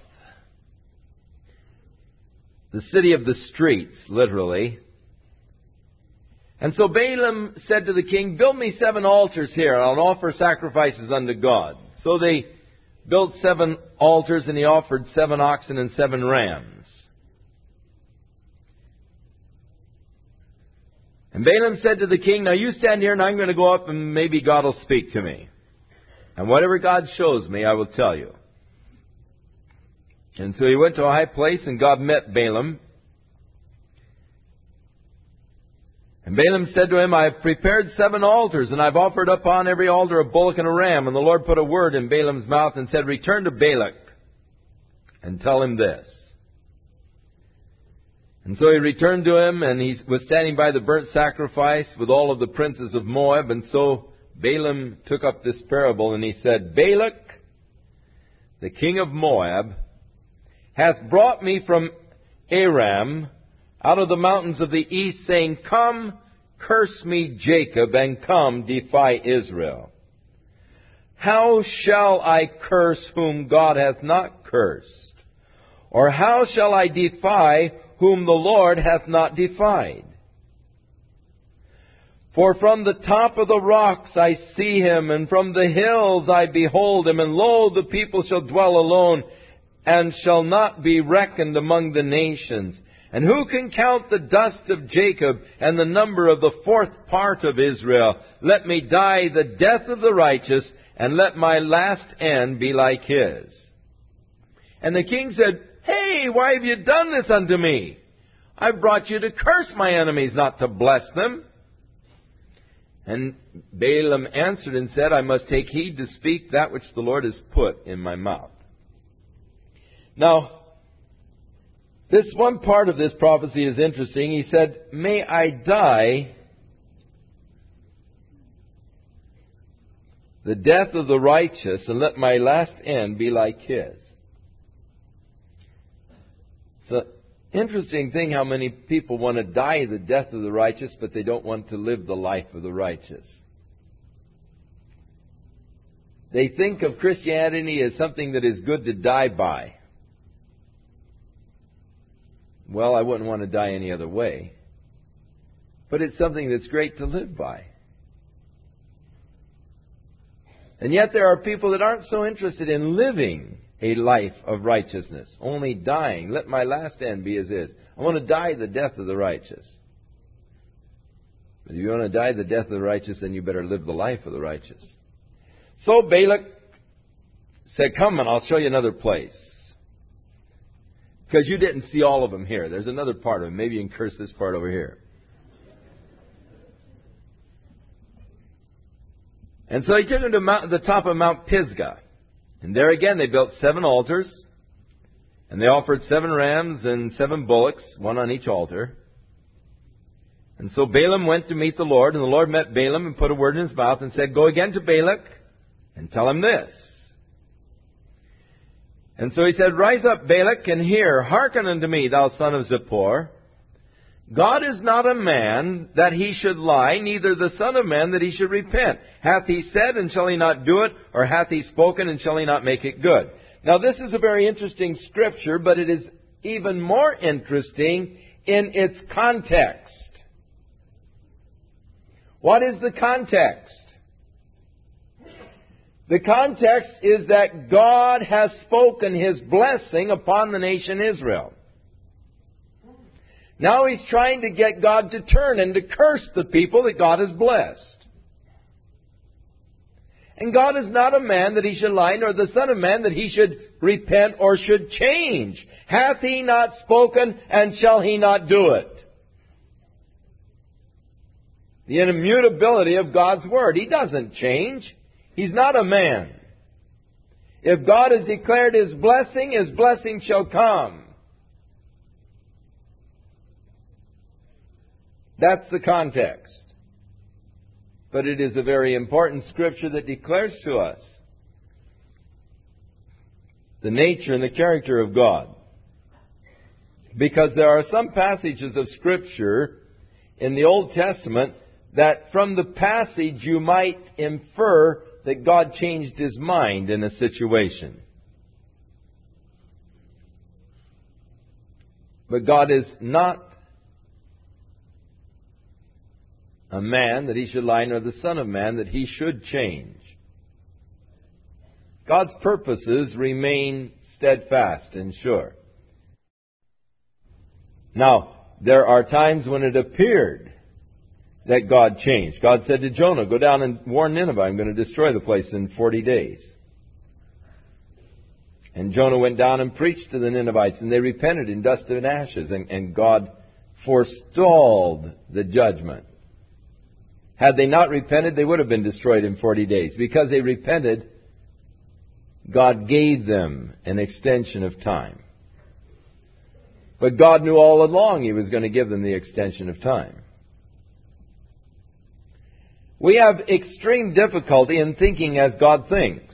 the city of the streets, literally. And so Balaam said to the king, "Build me 7 altars here, and I'll offer sacrifices unto God." So they built 7 altars, and he offered 7 oxen and 7 rams. And Balaam said to the king, "Now you stand here, and I'm going to go up, and maybe God will speak to me. And whatever God shows me, I will tell you." And so he went to a high place, and God met Balaam. And Balaam said to him, "I have prepared 7 altars, and I've offered upon every altar a bullock and a ram." And the Lord put a word in Balaam's mouth and said, "Return to Balak and tell him this." And so he returned to him, and he was standing by the burnt sacrifice with all of the princes of Moab. And so Balaam took up this parable, and he said, "Balak, the king of Moab, hath brought me from Aram out of the mountains of the east, saying, Come, curse me, Jacob, and come, defy Israel. How shall I curse whom God hath not cursed? Or how shall I defy whom the Lord hath not defied? For from the top of the rocks I see him, and from the hills I behold him, and lo, the people shall dwell alone, and shall not be reckoned among the nations. And who can count the dust of Jacob, and the number of the 4th part of Israel? Let me die the death of the righteous, and let my last end be like his." And the king said, "Hey, why have you done this unto me? I've brought you to curse my enemies, not to bless them." And Balaam answered and said, "I must take heed to speak that which the Lord has put in my mouth." Now, this one part of this prophecy is interesting. He said, "May I die the death of the righteous, and let my last end be like his." It's an interesting thing how many people want to die the death of the righteous, but they don't want to live the life of the righteous. They think of Christianity as something that is good to die by. Well, I wouldn't want to die any other way. But it's something that's great to live by. And yet there are people that aren't so interested in living a life of righteousness, only dying. Let my last end be as is. I want to die the death of the righteous. But if you want to die the death of the righteous, then you better live the life of the righteous. So Balak said, "Come and I'll show you another place. Because you didn't see all of them here. There's another part of them. Maybe you can curse this part over here." And so he took him to the top of Mount Pisgah. And there again they built 7 altars. And they offered 7 rams and 7 bullocks, one on each altar. And so Balaam went to meet the Lord, and the Lord met Balaam and put a word in his mouth and said, "Go again to Balak and tell him this." And so he said, "Rise up, Balak, and hear. Hearken unto me, thou son of Zippor. God is not a man that he should lie, neither the son of man that he should repent. Hath he said, and shall he not do it? Or hath he spoken, and shall he not make it good?" Now this is a very interesting scripture, but it is even more interesting in its context. What is the context? The context is that God has spoken His blessing upon the nation Israel. Now He's trying to get God to turn and to curse the people that God has blessed. And God is not a man that He should lie, nor the Son of Man that He should repent or should change. Hath He not spoken, and shall He not do it? The immutability of God's Word. He doesn't change. He's not a man. If God has declared His blessing shall come. That's the context. But it is a very important scripture that declares to us the nature and the character of God. Because there are some passages of Scripture in the Old Testament that from the passage you might infer that God changed His mind in a situation. But God is not a man that He should lie, nor the Son of Man that He should change. God's purposes remain steadfast and sure. Now, there are times when it appeared that God changed. God said to Jonah, "Go down and warn Nineveh. I'm going to destroy the place in 40 days. And Jonah went down and preached to the Ninevites, and they repented in dust and ashes, and God forestalled the judgment. Had they not repented, they would have been destroyed in 40 days. Because they repented, God gave them an extension of time. But God knew all along He was going to give them the extension of time. We have extreme difficulty in thinking as God thinks.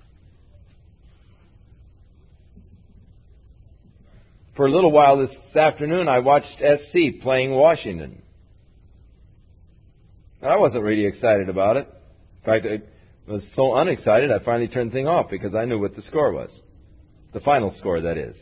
For a little while this afternoon, I watched SC playing Washington. I wasn't really excited about it. In fact, I was so unexcited, I finally turned the thing off because I knew what the score was. The final score, that is.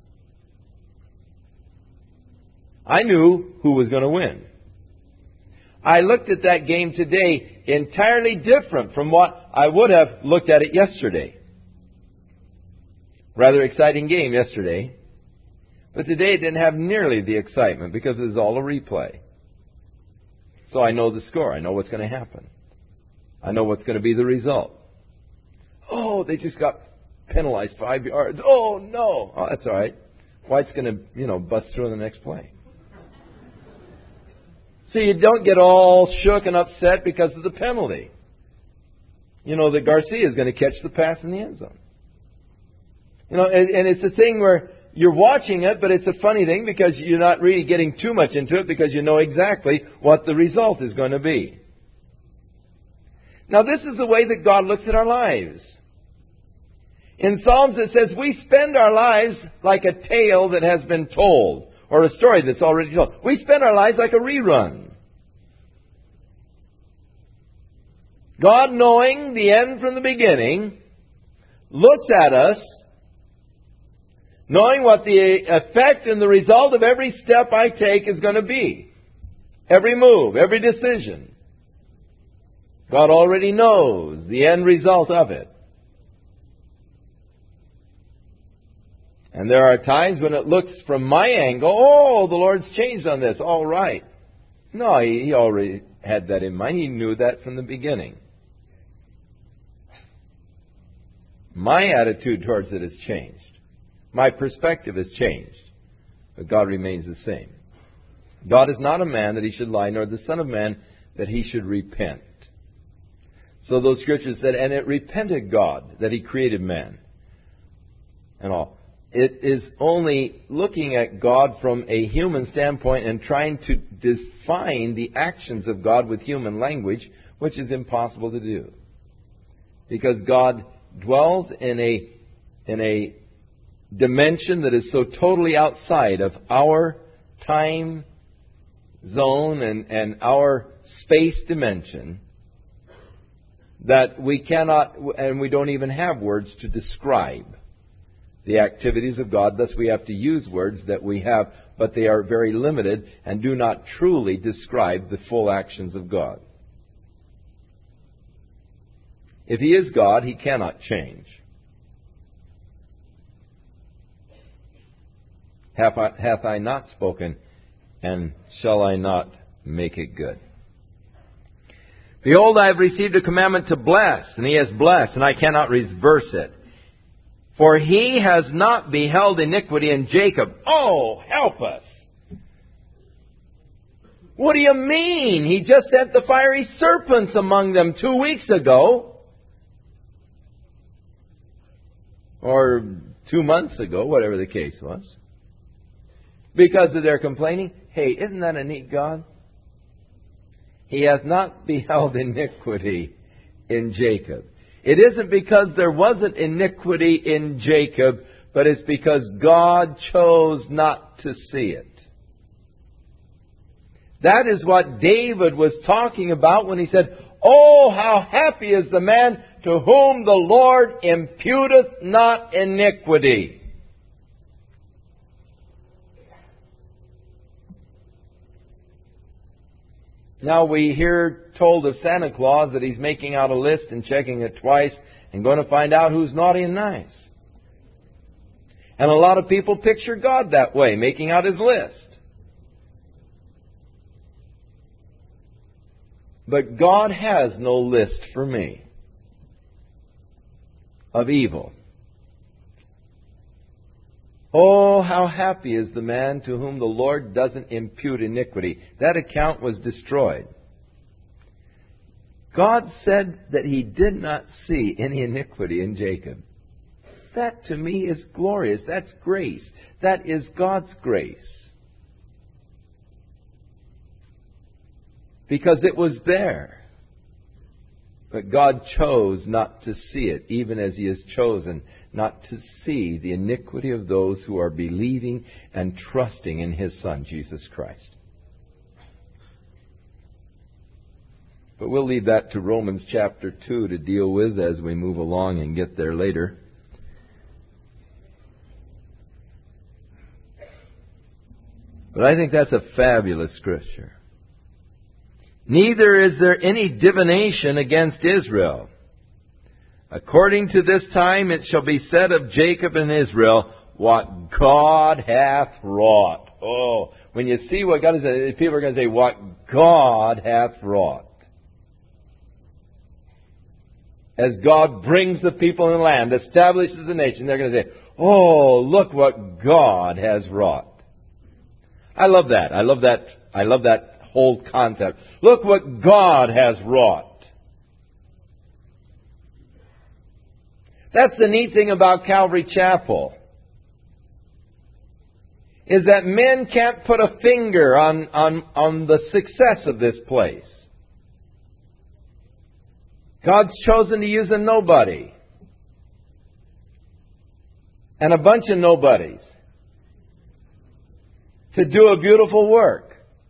I knew who was going to win. I looked at that game today entirely different from what I would have looked at it yesterday. Rather exciting game yesterday. But today it didn't have nearly the excitement because it was all a replay. So I know the score. I know what's going to happen. I know what's going to be the result. Oh, they just got penalized 5 yards. Oh, no. Oh, that's all right. White's going to, bust through in the next play. So you don't get all shook and upset because of the penalty. You know that Garcia is going to catch the pass in the end zone. And it's a thing where you're watching it, but it's a funny thing because you're not really getting too much into it because you know exactly what the result is going to be. Now this is the way that God looks at our lives. In Psalms it says we spend our lives like a tale that has been told, or a story that's already told. We spend our lives like a rerun. God, knowing the end from the beginning, looks at us, knowing what the effect and the result of every step I take is going to be. Every move, every decision. God already knows the end result of it. And there are times when it looks from my angle, oh, the Lord's changed on this. All right. No, He already had that in mind. He knew that from the beginning. My attitude towards it has changed. My perspective has changed. But God remains the same. God is not a man that He should lie, nor the Son of Man that He should repent. So those scriptures said, and it repented God that He created man. And all. it is only looking at God from a human standpoint and trying to define the actions of God with human language, which is impossible to do. Because God dwells in a dimension that is so totally outside of our time zone and our space dimension that we cannot, and we don't even have words to describe the activities of God. Thus we have to use words that we have, but they are very limited and do not truly describe the full actions of God. If He is God, He cannot change. Hath I not spoken, and shall I not make it good? Behold, I have received a commandment to bless, and He has blessed, and I cannot reverse it. For He has not beheld iniquity in Jacob. Oh, help us! What do you mean? He just sent the fiery serpents among them 2 weeks ago. Or 2 months ago, whatever the case was. Because of their complaining. Hey, isn't that a neat God? He hath not beheld iniquity in Jacob. It isn't because there wasn't iniquity in Jacob, but it's because God chose not to see it. That is what David was talking about when he said, Oh, how happy is the man to whom the Lord imputeth not iniquity. Now we hear told of Santa Claus that he's making out a list and checking it twice and going to find out who's naughty and nice. And a lot of people picture God that way, making out his list. But God has no list for me of evil. Oh, how happy is the man to whom the Lord doesn't impute iniquity. That account was destroyed. God said that He did not see any iniquity in Jacob. That to me is glorious. That's grace. That is God's grace. Because it was there. But God chose not to see it, even as He has chosen not to see the iniquity of those who are believing and trusting in His Son, Jesus Christ. But we'll leave that to Romans chapter 2 to deal with as we move along and get there later. But I think that's a fabulous scripture. Neither is there any divination against Israel. According to this time it shall be said of Jacob and Israel, what God hath wrought. Oh, when you see what God has done, people are going to say, what God hath wrought. As God brings the people in the land, establishes the nation, they're going to say, oh, look what God has wrought. I love that. I love that whole concept. Look what God has wrought. That's the neat thing about Calvary Chapel. Is that men can't put a finger on the success of this place. God's chosen to use a nobody. And a bunch of nobodies. To do a beautiful work.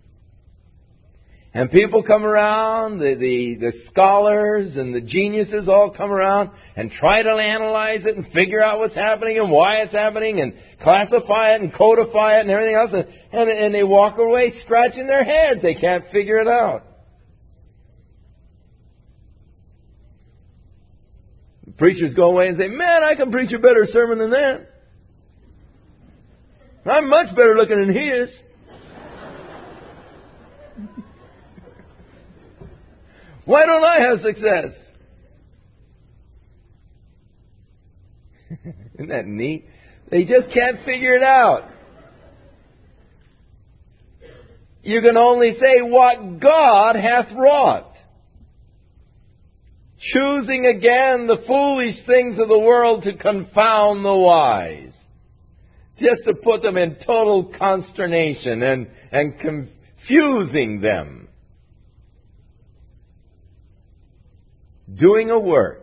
And people come around, the scholars and the geniuses all come around and try to analyze it and figure out what's happening and why it's happening and classify it and codify it and everything else. And they walk away scratching their heads. They can't figure it out. The preachers go away and say, man, I can preach a better sermon than that. I'm much better looking than he is. Why don't I have success? Isn't that neat? They just can't figure it out. You can only say what God hath wrought. Choosing again the foolish things of the world to confound the wise. just to put them in total consternation and confusing them. Doing a work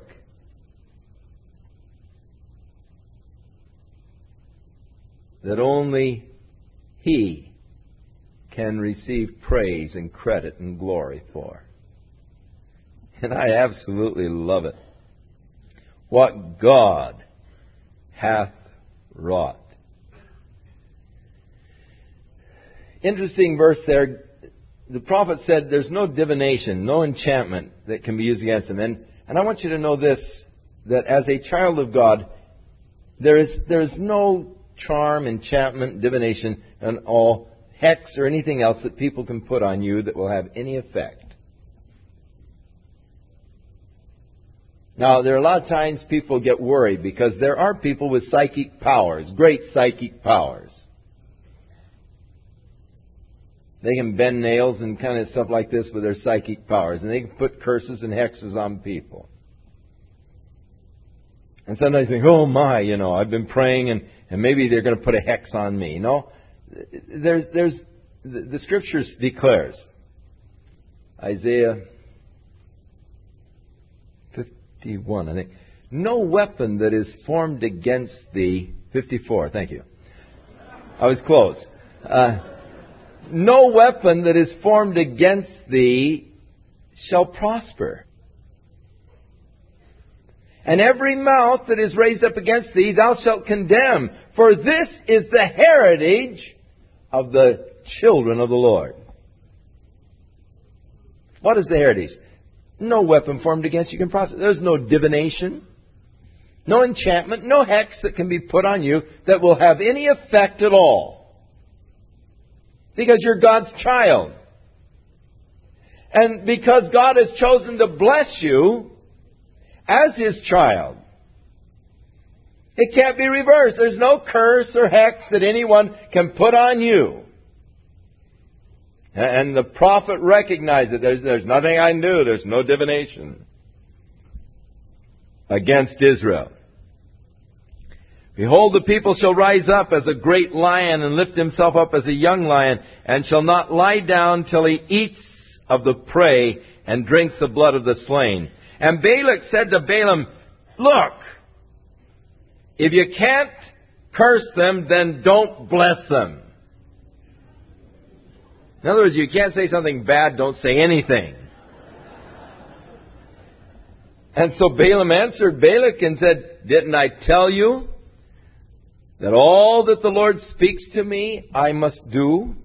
that only He can receive praise and credit and glory for. And I absolutely love it. What God hath wrought. Interesting verse there. The prophet said there's no divination, no enchantment that can be used against him. And I want you to know this, that as a child of God, there is no charm, enchantment, divination, and all hex or anything else that people can put on you that will have any effect. Now, there are a lot of times people get worried because there are people with psychic powers, great psychic powers. They can bend nails and kind of stuff like this with their psychic powers. And they can put curses and hexes on people. And sometimes you think, oh my, I've been praying and maybe they're going to put a hex on me. No, the Scriptures declares, Isaiah 51, I think, no weapon that is formed against thee, 54, thank you. I was close. No weapon that is formed against thee shall prosper. And every mouth that is raised up against thee thou shalt condemn. For this is the heritage of the children of the Lord. What is the heritage? No weapon formed against you can prosper. There's no divination, no enchantment, no hex that can be put on you that will have any effect at all. Because you're God's child. And because God has chosen to bless you as His child, it can't be reversed. There's no curse or hex that anyone can put on you. And the prophet recognized it. There's nothing I can do. There's no divination against Israel. Behold, the people shall rise up as a great lion and lift himself up as a young lion, and shall not lie down till he eats of the prey and drinks the blood of the slain. And Balak said to Balaam, look, if you can't curse them, then don't bless them. In other words, you can't say something bad, don't say anything. And so Balaam answered Balak and said, didn't I tell you that all that the Lord speaks to me, I must do?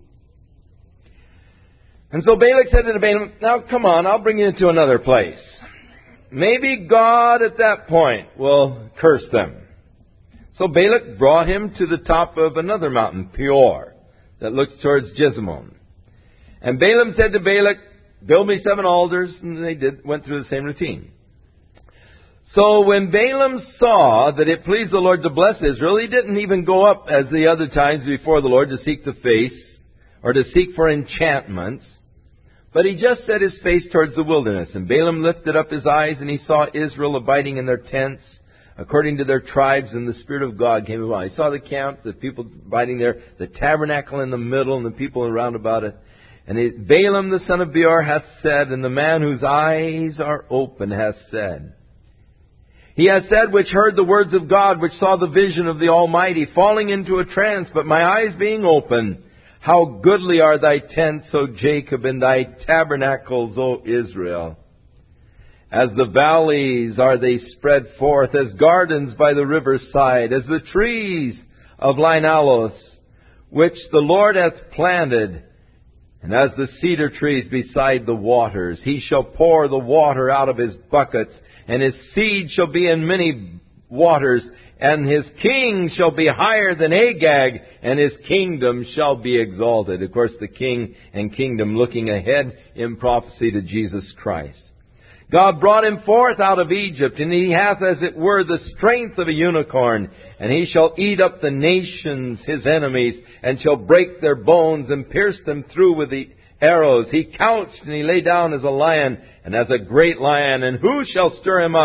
And so Balak said to Balaam, now come on, I'll bring you into another place. Maybe God at that point will curse them. So Balak brought him to the top of another mountain, Peor, that looks towards Jezreel. And Balaam said to Balak, build me 7 altars, and they went through the same routine. So when Balaam saw that it pleased the Lord to bless Israel, he didn't even go up as the other times before the Lord to seek the face or to seek for enchantments, but he just set his face towards the wilderness. And Balaam lifted up his eyes, and he saw Israel abiding in their tents according to their tribes, and the Spirit of God came upon. He saw the camp, the people abiding there, the tabernacle in the middle, and the people around about it. And Balaam the son of Beor hath said, and the man whose eyes are open hath said, he has said, which heard the words of God, which saw the vision of the Almighty, falling into a trance, but my eyes being open, how goodly are thy tents, O Jacob, and thy tabernacles, O Israel. As the valleys are they spread forth, as gardens by the river's side, as the trees of Linalos, which the Lord hath planted, and as the cedar trees beside the waters. He shall pour the water out of his buckets, and his seed shall be in many waters, and his king shall be higher than Agag, and his kingdom shall be exalted. Of course, the king and kingdom looking ahead in prophecy to Jesus Christ. God brought him forth out of Egypt, and he hath, as it were, the strength of a unicorn. And he shall eat up the nations, his enemies, and shall break their bones and pierce them through with the arrows. He couched and he lay down as a lion, and as a great lion. And who shall stir him up?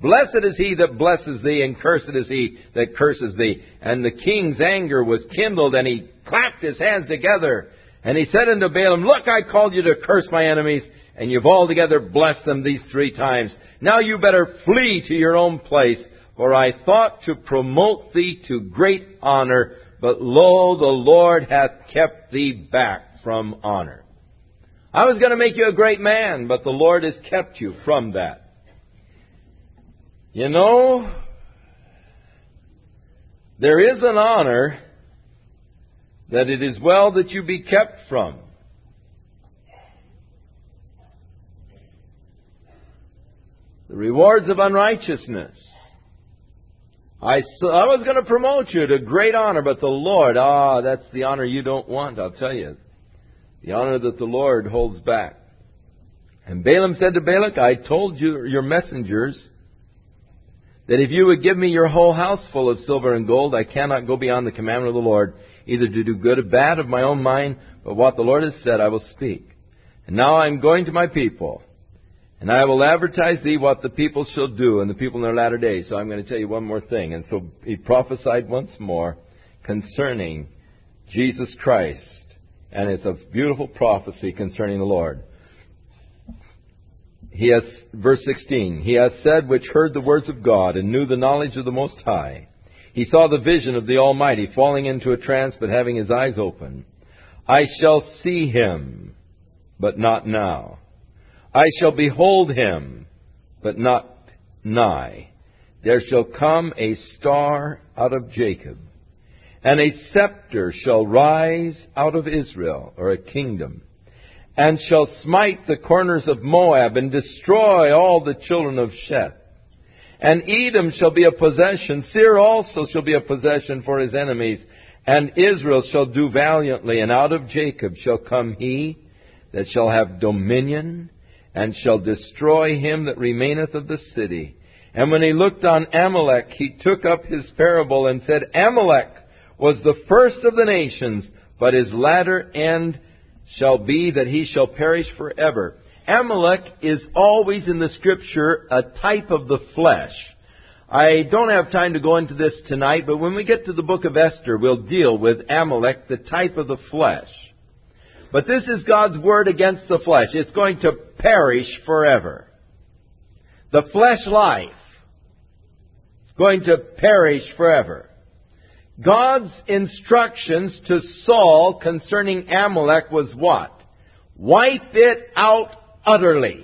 Blessed is he that blesses thee, and cursed is he that curses thee. And the king's anger was kindled, and he clapped his hands together. And he said unto Balaam, Look, I called you to curse my enemies, and you've altogether blessed them these 3 times. Now you better flee to your own place, for I thought to promote thee to great honor, but lo, the Lord hath kept thee back from honor. I was going to make you a great man, but the Lord has kept you from that. You know, there is an honor that it is well that you be kept from. The rewards of unrighteousness. I was going to promote you to great honor, but the Lord, that's the honor you don't want, I'll tell you. The honor that the Lord holds back. And Balaam said to Balak, I told you, your messengers, that if you would give me your whole house full of silver and gold, I cannot go beyond the commandment of the Lord, either to do good or bad of my own mind, but what the Lord has said I will speak. And now I am going to my people, and I will advertise thee what the people shall do, and the people in their latter days. So I'm going to tell you one more thing. And so he prophesied once more concerning Jesus Christ. And it's a beautiful prophecy concerning the Lord. He has, verse 16, He has said, which heard the words of God, and knew the knowledge of the Most High. He saw the vision of the Almighty, falling into a trance, but having his eyes open. I shall see him, but not now. I shall behold him, but not nigh. There shall come a star out of Jacob, and a scepter shall rise out of Israel, or a kingdom, and shall smite the corners of Moab, and destroy all the children of Sheth. And Edom shall be a possession, Seir also shall be a possession for his enemies, and Israel shall do valiantly, and out of Jacob shall come he that shall have dominion, and shall destroy him that remaineth of the city. And when he looked on Amalek, he took up his parable, and said, Amalek was the first of the nations, but his latter end shall be that he shall perish forever. Amalek is always in the Scripture a type of the flesh. I don't have time to go into this tonight, but when we get to the book of Esther, we'll deal with Amalek, the type of the flesh. But this is God's word against the flesh. It's going to perish forever. The flesh life is going to perish forever. God's instructions to Saul concerning Amalek was what? Wipe it out utterly.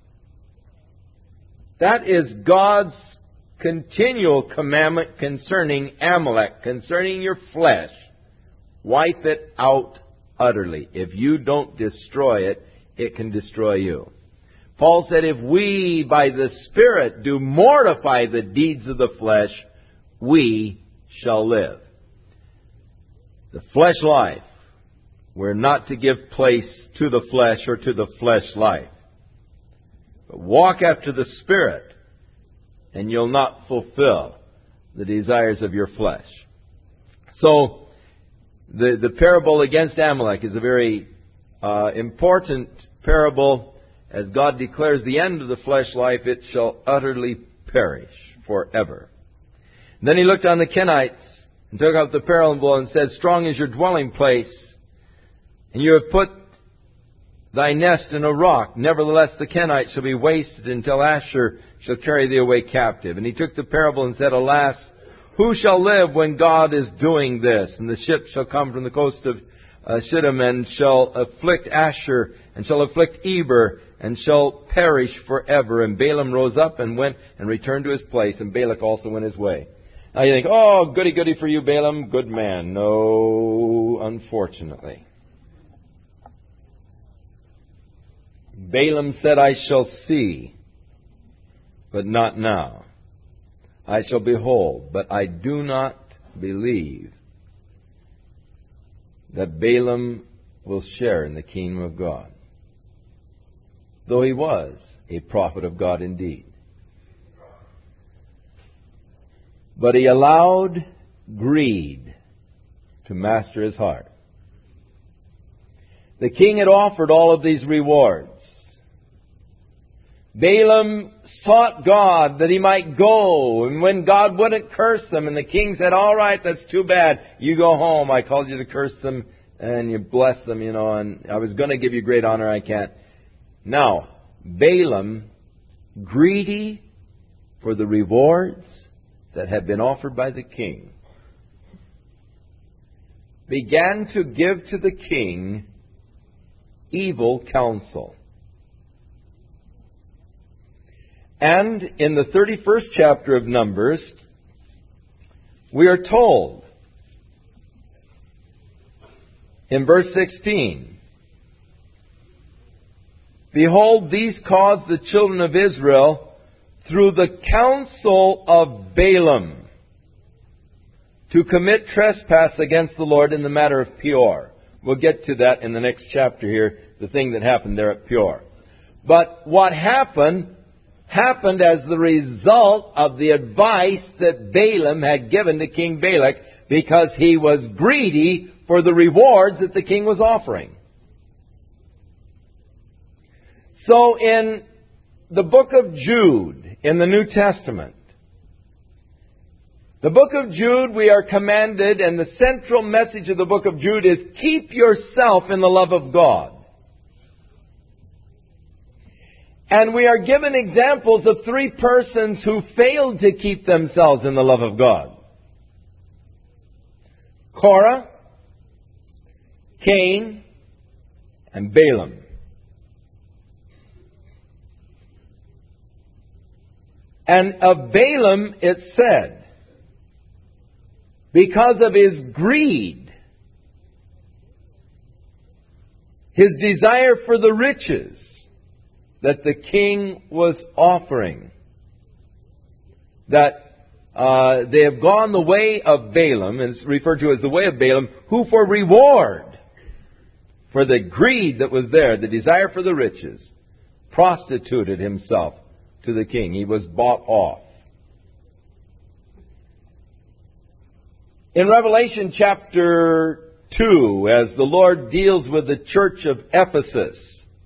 That is God's continual commandment concerning Amalek, concerning your flesh. Wipe it out utterly. If you don't destroy it, it can destroy you. Paul said, if we by the Spirit do mortify the deeds of the flesh, we shall live. The flesh life. We're not to give place to the flesh or to the flesh life. But walk after the Spirit, and you'll not fulfill the desires of your flesh. So, the parable against Amalek is a very important parable. As God declares the end of the flesh life, it shall utterly perish forever. And then he looked on the Kenites and took out the parable and said, strong is your dwelling place, and you have put thy nest in a rock. Nevertheless, the Kenites shall be wasted until Asshur shall carry thee away captive. And he took the parable and said, alas, who shall live when God is doing this? And the ship shall come from the coast of Shittim, and shall afflict Asshur, and shall afflict Eber, and shall perish forever. And Balaam rose up and went and returned to his place, and Balak also went his way. Now you think, oh, goody, goody for you, Balaam, good man. No, unfortunately. Balaam said, I shall see, but not now. I shall behold, but I do not believe that Balaam will share in the kingdom of God, though he was a prophet of God indeed. But he allowed greed to master his heart. The king had offered all of these rewards. Balaam sought God that he might go, and when God wouldn't curse them, and the king said, all right, that's too bad, you go home. I called you to curse them, and you bless them, and I was going to give you great honor, I can't. Now, Balaam, greedy for the rewards that had been offered by the king, began to give to the king evil counsel. And in the 31st chapter of Numbers, we are told in verse 16, behold, these caused the children of Israel through the counsel of Balaam to commit trespass against the Lord in the matter of Peor. We'll get to that in the next chapter here, the thing that happened there at Peor. But what happened as the result of the advice that Balaam had given to King Balak, because he was greedy for the rewards that the king was offering. So in the book of Jude, in the New Testament, the book of Jude, we are commanded, and the central message of the book of Jude is, keep yourself in the love of God. And we are given examples of three persons who failed to keep themselves in the love of God: Korah, Cain, and Balaam. And of Balaam it said, because of his greed, his desire for the riches that the king was offering, that they have gone the way of Balaam, and it's referred to as the way of Balaam, who for reward, for the greed that was there, the desire for the riches, prostituted himself to the king. He was bought off. In Revelation chapter 2, as the Lord deals with the church of Ephesus,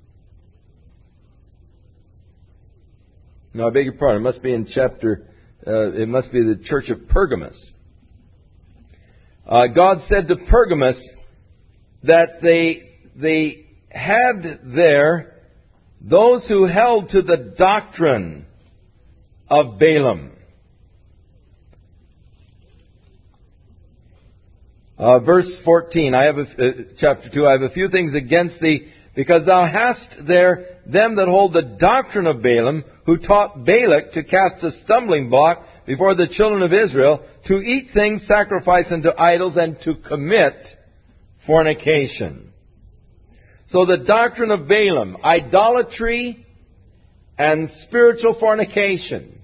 no, I beg your pardon, it must be in it must be the church of Pergamos. God said to Pergamos that they had there those who held to the doctrine of Balaam. Verse 14, chapter 2, I have a few things against thee, because thou hast there them that hold the doctrine of Balaam, who taught Balak to cast a stumbling block before the children of Israel, to eat things sacrificed unto idols, and to commit fornication. So the doctrine of Balaam, idolatry and spiritual fornication,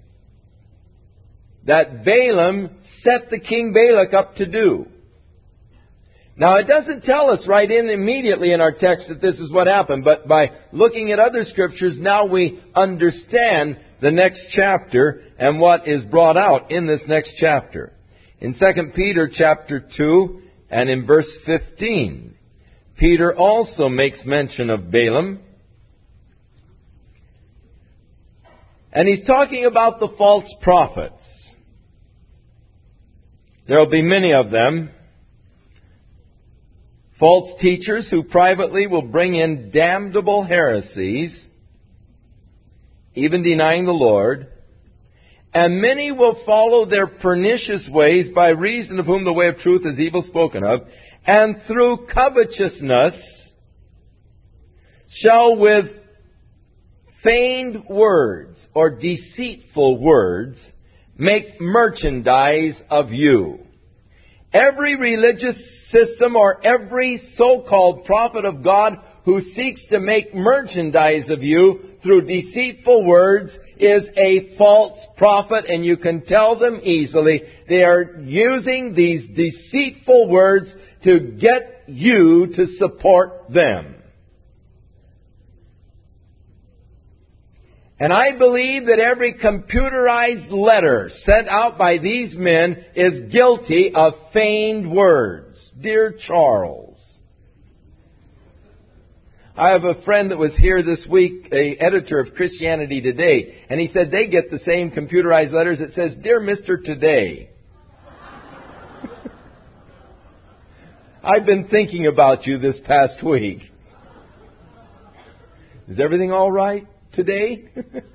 that Balaam set the king Balak up to do. Now, it doesn't tell us right in immediately in our text that this is what happened, but by looking at other scriptures, now we understand the next chapter and what is brought out in this next chapter. In 2 Peter chapter 2 and in verse 15, Peter also makes mention of Balaam. And he's talking about the false prophets. There will be many of them. False teachers who privately will bring in damnable heresies, even denying the Lord. And many will follow their pernicious ways, by reason of whom the way of truth is evil spoken of. And through covetousness shall with feigned words or deceitful words make merchandise of you. Every religious system or every so-called prophet of God who seeks to make merchandise of you through deceitful words is a false prophet, and you can tell them easily. They are using these deceitful words to get you to support them. And I believe that every computerized letter sent out by these men is guilty of feigned words. Dear Charles, I have a friend that was here this week, a editor of Christianity Today, and he said they get the same computerized letters that says, "Dear Mr. Today." I've been thinking about you this past week. Is everything all right today?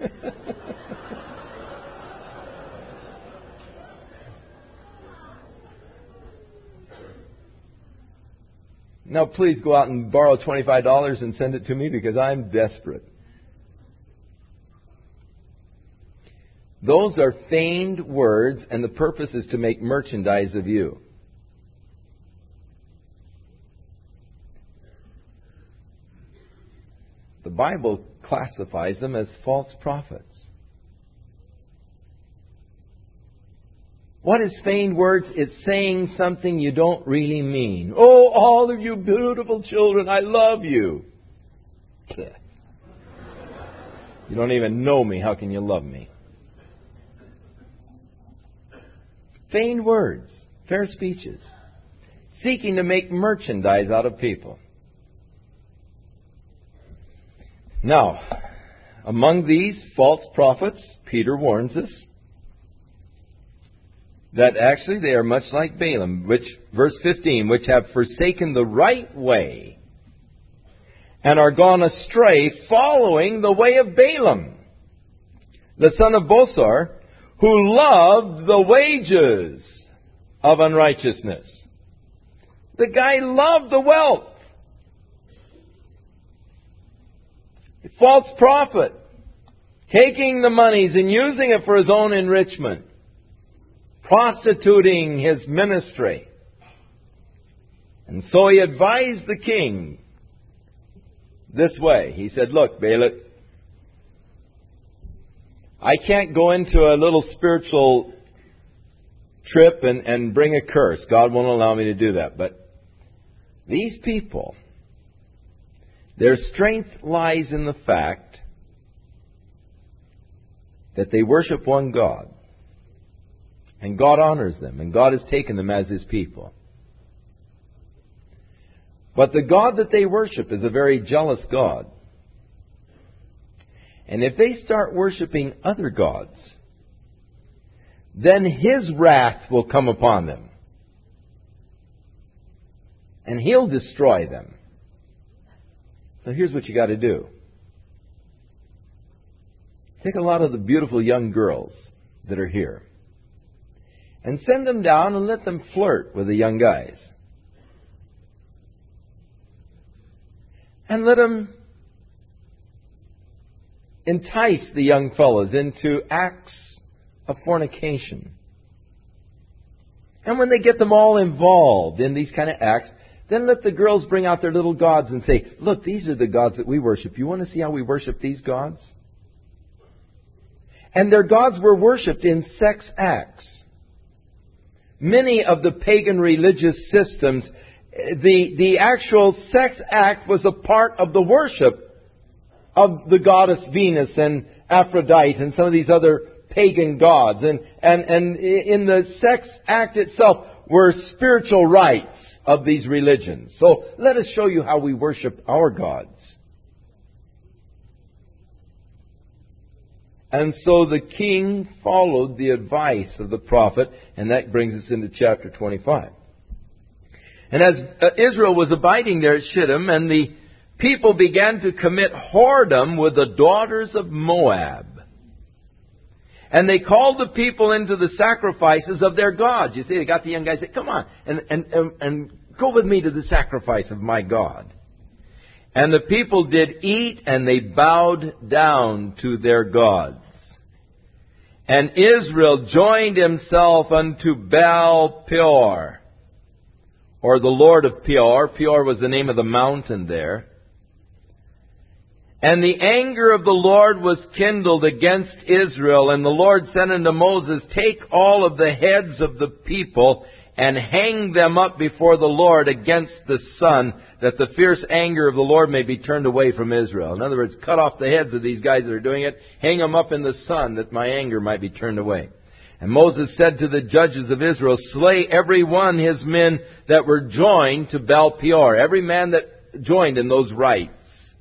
Now, please go out and borrow $25 and send it to me because I'm desperate. Those are feigned words, and the purpose is to make merchandise of you. The Bible classifies them as false prophets. What is feigned words? It's saying something you don't really mean. "Oh, all of you beautiful children, I love you." You don't even know me. How can you love me? Feigned words, fair speeches, seeking to make merchandise out of people. Now, among these false prophets, Peter warns us that actually they are much like Balaam, which, verse 15, which have forsaken the right way and are gone astray, following the way of Balaam, the son of Bosor, who loved the wages of unrighteousness. The guy loved the wealth. A false prophet, taking the monies and using it for his own enrichment, prostituting his ministry. And so he advised the king this way. He said, "Look, Balak, I can't go into a little spiritual trip and bring a curse. God won't allow me to do that. But these people, their strength lies in the fact that they worship one God. And God honors them. And God has taken them as His people. But the God that they worship is a very jealous God. And if they start worshiping other gods, then His wrath will come upon them. And He'll destroy them. So here's what you got to do. Take a lot of the beautiful young girls that are here and send them down and let them flirt with the young guys. And let them entice the young fellows into acts of fornication. And when they get them all involved in these kind of acts, then let the girls bring out their little gods and say, "Look, these are the gods that we worship. You want to see how we worship these gods?" And their gods were worshipped in sex acts. Many of the pagan religious systems, the actual sex act was a part of the worship of the goddess Venus and Aphrodite and some of these other pagan gods. And in the sex act itself were spiritual rites of these religions. So let us show you how we worship our gods. And so the king followed the advice of the prophet, and that brings us into chapter 25. And as Israel was abiding there at Shittim, and the people began to commit whoredom with the daughters of Moab. And they called the people into the sacrifices of their gods. You see, they got the young guys say, "Come on, and go with me to the sacrifice of my God." And the people did eat, and they bowed down to their gods. And Israel joined himself unto Baal Peor, or the Lord of Peor. Peor was the name of the mountain there. And the anger of the Lord was kindled against Israel. And the Lord said unto Moses, "Take all of the heads of the people and hang them up before the Lord against the sun, that the fierce anger of the Lord may be turned away from Israel." In other words, cut off the heads of these guys that are doing it, hang them up in the sun, that my anger might be turned away. And Moses said to the judges of Israel, "Slay every one his men that were joined to Baal Peor," every man that joined in those rites.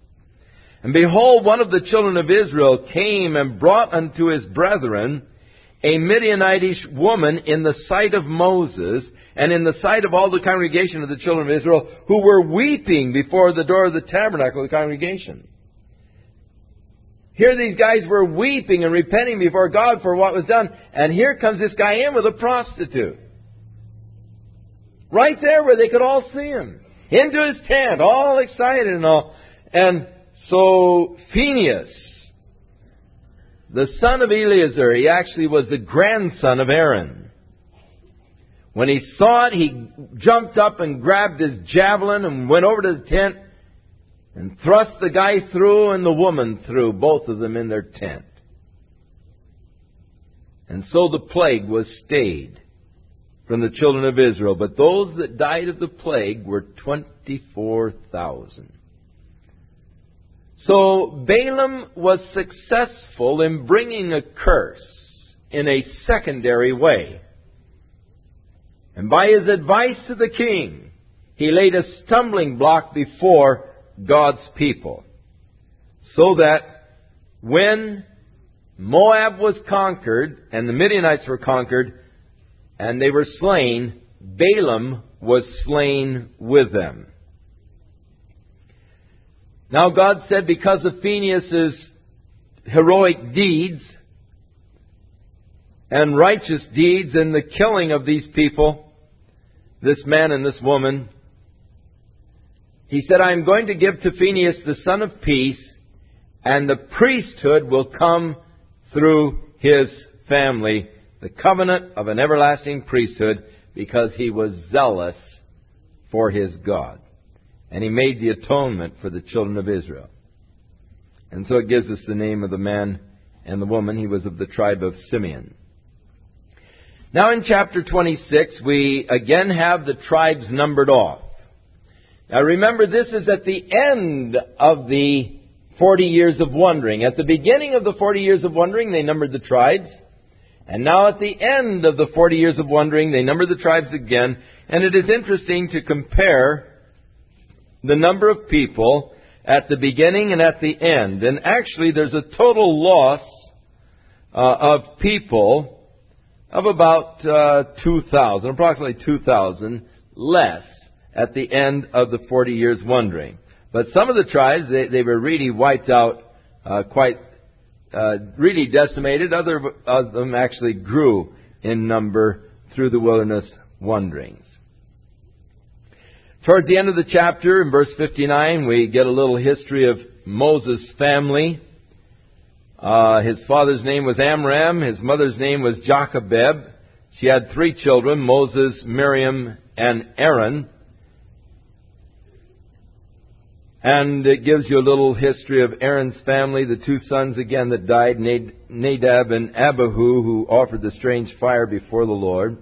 And behold, one of the children of Israel came and brought unto his brethren a Midianitish woman in the sight of Moses, and in the sight of all the congregation of the children of Israel, who were weeping before the door of the tabernacle of the congregation. Here these guys were weeping and repenting before God for what was done. And here comes this guy in with a prostitute. Right there where they could all see him. Into his tent, all excited and all. And so Phinehas, the son of Eleazar, he actually was the grandson of Aaron. When he saw it, he jumped up and grabbed his javelin and went over to the tent and thrust the guy through and the woman through, both of them in their tent. And so the plague was stayed from the children of Israel. But those that died of the plague were 24,000. So Balaam was successful in bringing a curse in a secondary way. And by his advice to the king, he laid a stumbling block before God's people. So that when Moab was conquered and the Midianites were conquered and they were slain, Balaam was slain with them. Now God said, because of Phinehas' heroic deeds and righteous deeds in the killing of these people, this man and this woman, He said, I am going to give to Phinehas the son of peace, and the priesthood will come through his family, the covenant of an everlasting priesthood, because he was zealous for his God. And he made the atonement for the children of Israel. And so it gives us the name of the man and the woman. He was of the tribe of Simeon. Now in chapter 26, we again have the tribes numbered off. Now remember, this is at the end of the 40 years of wandering. At the beginning of the 40 years of wandering, they numbered the tribes. And now at the end of the 40 years of wandering, they number the tribes again. And it is interesting to compare the number of people at the beginning and at the end. And actually, there's a total loss of people of about 2,000, approximately 2,000 less at the end of the 40 years wandering. But some of the tribes, they were really wiped out, really decimated. Other of them actually grew in number through the wilderness wanderings. Towards the end of the chapter, in verse 59, we get a little history of Moses' family. His father's name was Amram. His mother's name was Jochebed. She had 3 children, Moses, Miriam, and Aaron. And it gives you a little history of Aaron's family, the 2 sons again that died, Nadab and Abihu, who offered the strange fire before the Lord.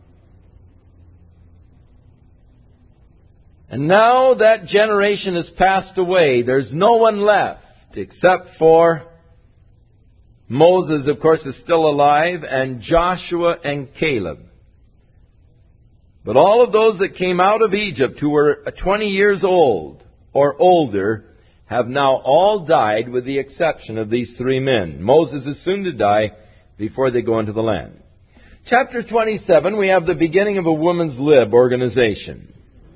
And now that generation has passed away. There's no one left except for Moses, of course, is still alive, and Joshua and Caleb. But all of those that came out of Egypt who were 20 years old or older have now all died, with the exception of these 3 men. Moses is soon to die before they go into the land. Chapter 27, we have the beginning of a woman's lib organization.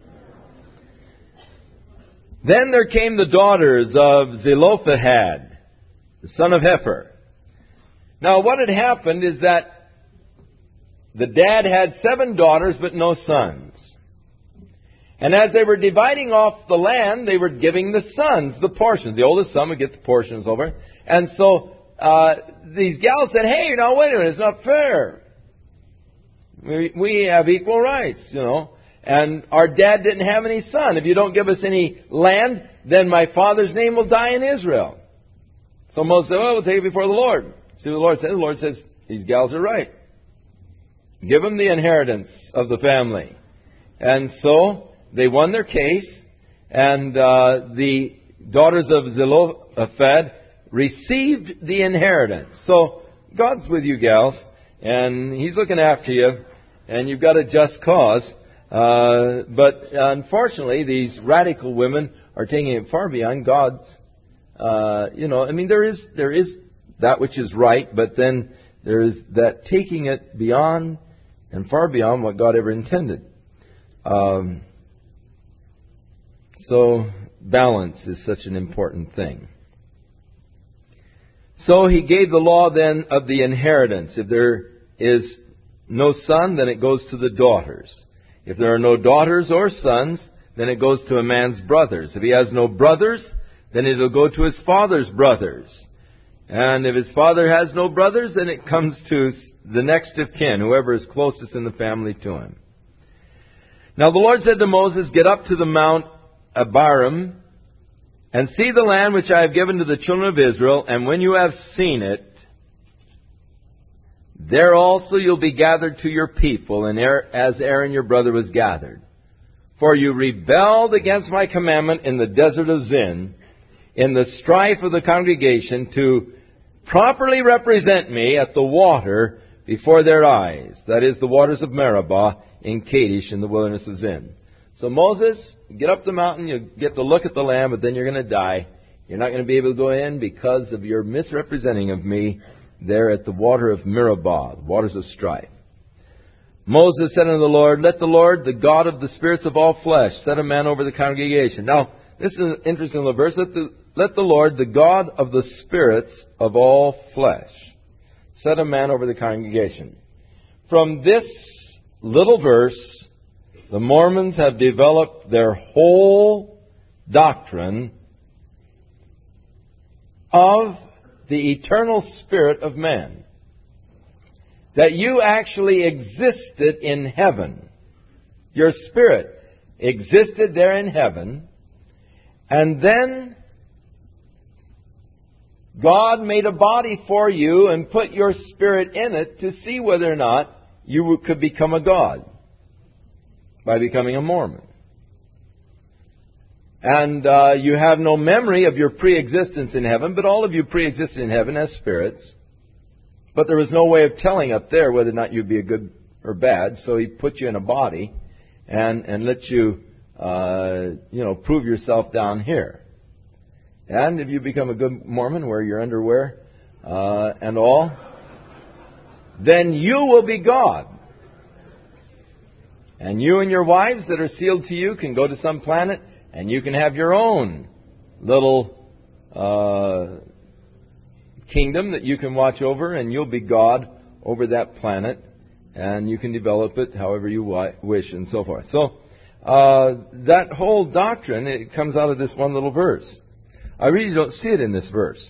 Then there came the daughters of Zelophehad, the son of Hepher. Now what had happened is that the dad had 7 daughters but no sons. And as they were dividing off the land, they were giving the sons the portions. The oldest son would get the portions over. And so these gals said, hey, now wait a minute, it's not fair. We have equal rights, you know. And our dad didn't have any son. If you don't give us any land, then my father's name will die in Israel. So Moses said, well, we'll take it before the Lord. See what the Lord says? The Lord says, these gals are right. Give them the inheritance of the family. And so they won their case, and the daughters of Zelophehad received the inheritance. So God's with you, gals, and He's looking after you, and you've got a just cause. But unfortunately, these radical women are taking it far beyond God's there is that which is right, but then there is that taking it beyond and far beyond what God ever intended. So balance is such an important thing. So he gave the law then of the inheritance. If there is no son, then it goes to the daughters. If there are no daughters or sons, then it goes to a man's brothers. If he has no brothers, then it will go to his father's brothers. And if his father has no brothers, then it comes to the next of kin, whoever is closest in the family to him. Now the Lord said to Moses, "Get up to the Mount Abarim, and see the land which I have given to the children of Israel, and when you have seen it, there also you'll be gathered to your people, and as Aaron your brother was gathered. For you rebelled against my commandment in the desert of Zin, in the strife of the congregation, to properly represent me at the water before their eyes." That is, the waters of Meribah in Kadesh in the wilderness of Zin. So Moses, get up the mountain, you get to look at the land, but then you're going to die. You're not going to be able to go in because of your misrepresenting of me there at the water of Meribah, the waters of strife. Moses said unto the Lord, "Let the Lord, the God of the spirits of all flesh, set a man over the congregation." Now, this is an interesting little verse. Let the Lord, the God of the spirits of all flesh, set a man over the congregation. From this little verse, the Mormons have developed their whole doctrine of the eternal spirit of man. That you actually existed in heaven. Your spirit existed there in heaven. And then God made a body for you and put your spirit in it to see whether or not you could become a god by becoming a Mormon. And you have no memory of your pre-existence in heaven, but all of you pre-existed in heaven as spirits. But there was no way of telling up there whether or not you'd be a good or bad, so He put you in a body and let you, prove yourself down here. And if you become a good Mormon, wear your underwear and all, then you will be God. And you and your wives that are sealed to you can go to some planet and you can have your own little kingdom that you can watch over, and you'll be God over that planet, and you can develop it however you wish and so forth. So that whole doctrine, it comes out of this one little verse. I really don't see it in this verse.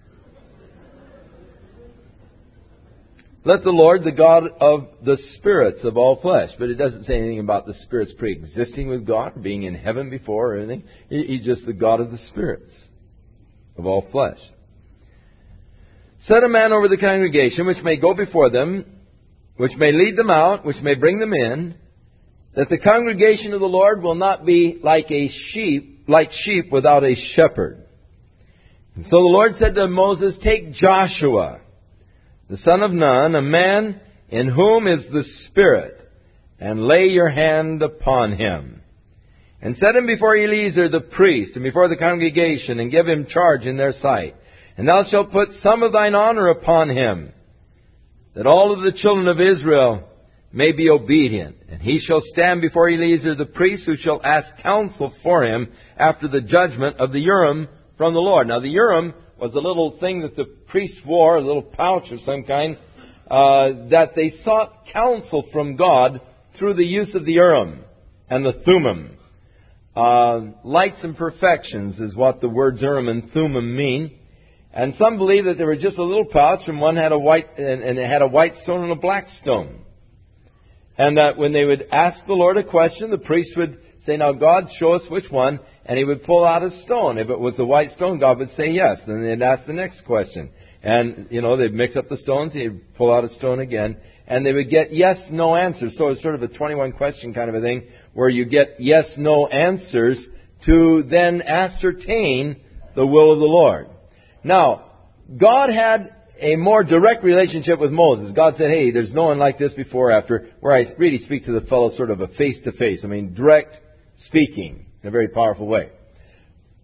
Let the Lord, the God of the spirits of all flesh. But it doesn't say anything about the spirits pre-existing with God, being in heaven before or anything. He's just the God of the spirits of all flesh. Set a man over the congregation, which may go before them, which may lead them out, which may bring them in, that the congregation of the Lord will not be like sheep without a shepherd. And so the Lord said to Moses, "Take Joshua, the son of Nun, a man in whom is the Spirit, and lay your hand upon him. And set him before Eleazar the priest, and before the congregation, and give him charge in their sight. And thou shalt put some of thine honor upon him, that all of the children of Israel may be obedient. And he shall stand before Eleazar the priest, who shall ask counsel for him after the judgment of the Urim from the Lord." Now the Urim was a little thing that the priests wore, a little pouch of some kind, that they sought counsel from God through the use of the Urim and the Thummim. Lights and perfections is what the words Urim and Thummim mean. And some believe that there was just a little pouch, and one had a white, and it had a white stone and a black stone. And that when they would ask the Lord a question, the priest would say, "Now God, show us which one," and he would pull out a stone. If it was the white stone, God would say yes. Then they'd ask the next question. And, they'd mix up the stones, he'd pull out a stone again, and they would get yes, no answers. So it's sort of a 21 question kind of a thing, where you get yes, no answers to then ascertain the will of the Lord. Now, God had a more direct relationship with Moses. God said, "Hey, there's no one like this before or after," where I really speak to the fellow sort of a face-to-face. I mean, direct speaking in a very powerful way.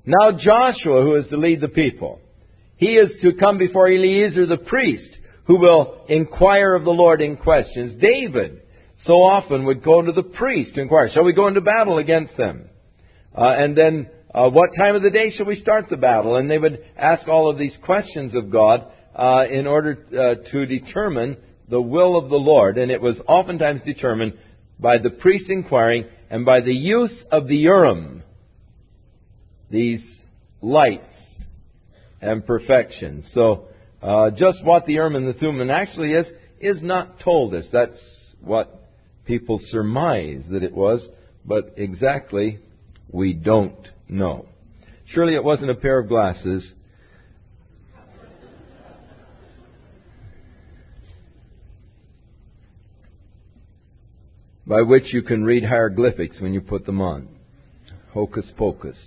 Now Joshua, who is to lead the people, he is to come before Eleazar the priest, who will inquire of the Lord in questions. David so often would go to the priest to inquire, shall we go into battle against them? And then what time of the day shall we start the battle? And they would ask all of these questions of God in order to determine the will of the Lord. And it was oftentimes determined by the priest inquiring and by the use of the Urim, these lights and perfections. So just what the Urim and the Thummim actually is not told us. That's what people surmise that it was, but exactly we don't know. Surely it wasn't a pair of glasses. By which you can read hieroglyphics when you put them on. Hocus pocus.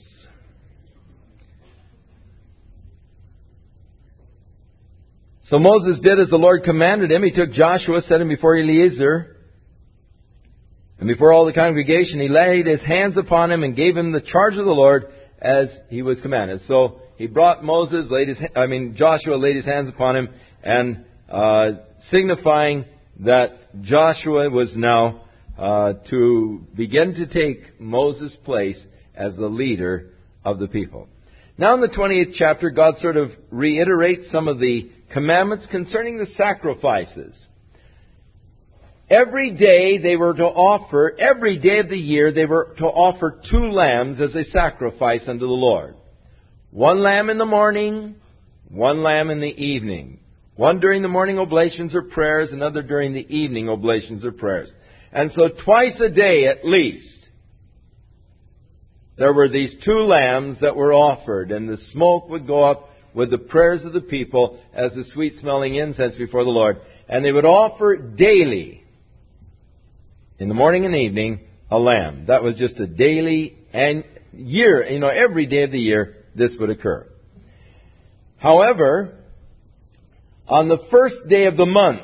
So Moses did as the Lord commanded him. He took Joshua, set him before Eleazar, and before all the congregation. He laid his hands upon him and gave him the charge of the Lord as he was commanded. So he brought Joshua laid his hands upon him, and signifying that Joshua was now to begin to take Moses' place as the leader of the people. Now in the 28th chapter, God sort of reiterates some of the commandments concerning the sacrifices. Every day they were to offer, every day of the year they were to offer 2 lambs as a sacrifice unto the Lord. 1 lamb in the morning, 1 lamb in the evening. One during the morning oblations or prayers, another during the evening oblations or prayers. And so twice a day at least, there were these 2 lambs that were offered, and the smoke would go up with the prayers of the people as the sweet-smelling incense before the Lord. And they would offer daily, in the morning and evening, a lamb. That was just a daily and year, every day of the year this would occur. However, on the first day of the month,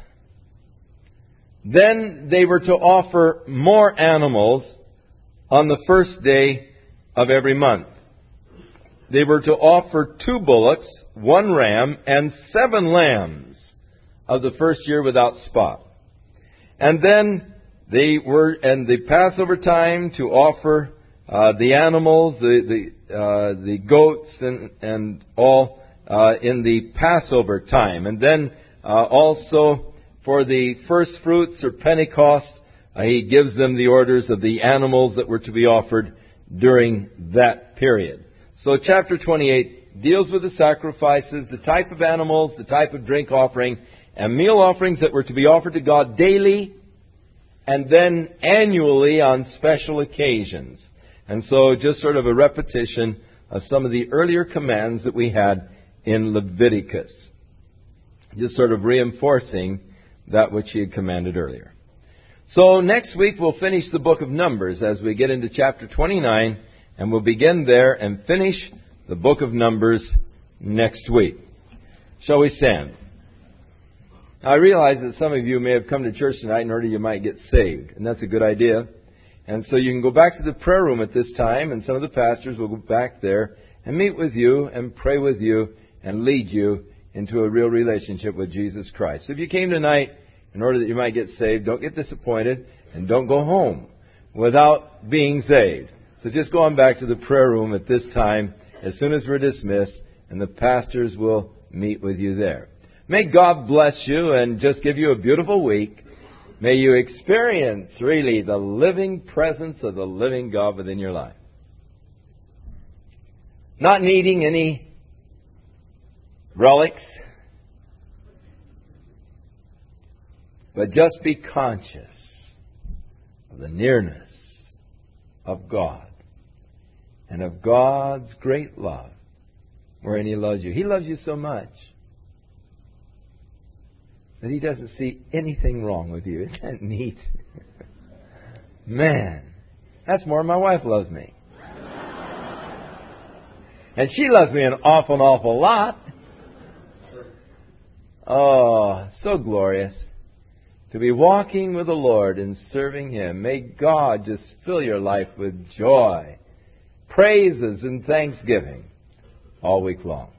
then they were to offer more animals on the first day of every month. They were to offer 2 bullocks, 1 ram, and 7 lambs of the first year without spot. And then they were, in the Passover time, to offer the animals, the goats, and all in the Passover time. And then also for the first fruits or Pentecost, he gives them the orders of the animals that were to be offered during that period. So chapter 28 deals with the sacrifices, the type of animals, the type of drink offering, and meal offerings that were to be offered to God daily and then annually on special occasions. And so just sort of a repetition of some of the earlier commands that we had in Leviticus. Just sort of reinforcing that which he had commanded earlier. So next week we'll finish the book of Numbers as we get into chapter 29, and we'll begin there and finish the book of Numbers next week. Shall we stand? Now, I realize that some of you may have come to church tonight in order you might get saved, and that's a good idea. And so you can go back to the prayer room at this time, and some of the pastors will go back there and meet with you and pray with you and lead you into a real relationship with Jesus Christ. So if you came tonight in order that you might get saved, don't get disappointed and don't go home without being saved. So just go on back to the prayer room at this time as soon as we're dismissed, and the pastors will meet with you there. May God bless you and just give you a beautiful week. May you experience really the living presence of the living God within your life. Not needing any relics, but just be conscious of the nearness of God and of God's great love wherein He loves you. He loves you so much that He doesn't see anything wrong with you. Isn't that neat? Man, that's more than my wife loves me. And she loves me an awful lot. Oh, so glorious to be walking with the Lord and serving Him. May God just fill your life with joy, praises and thanksgiving all week long.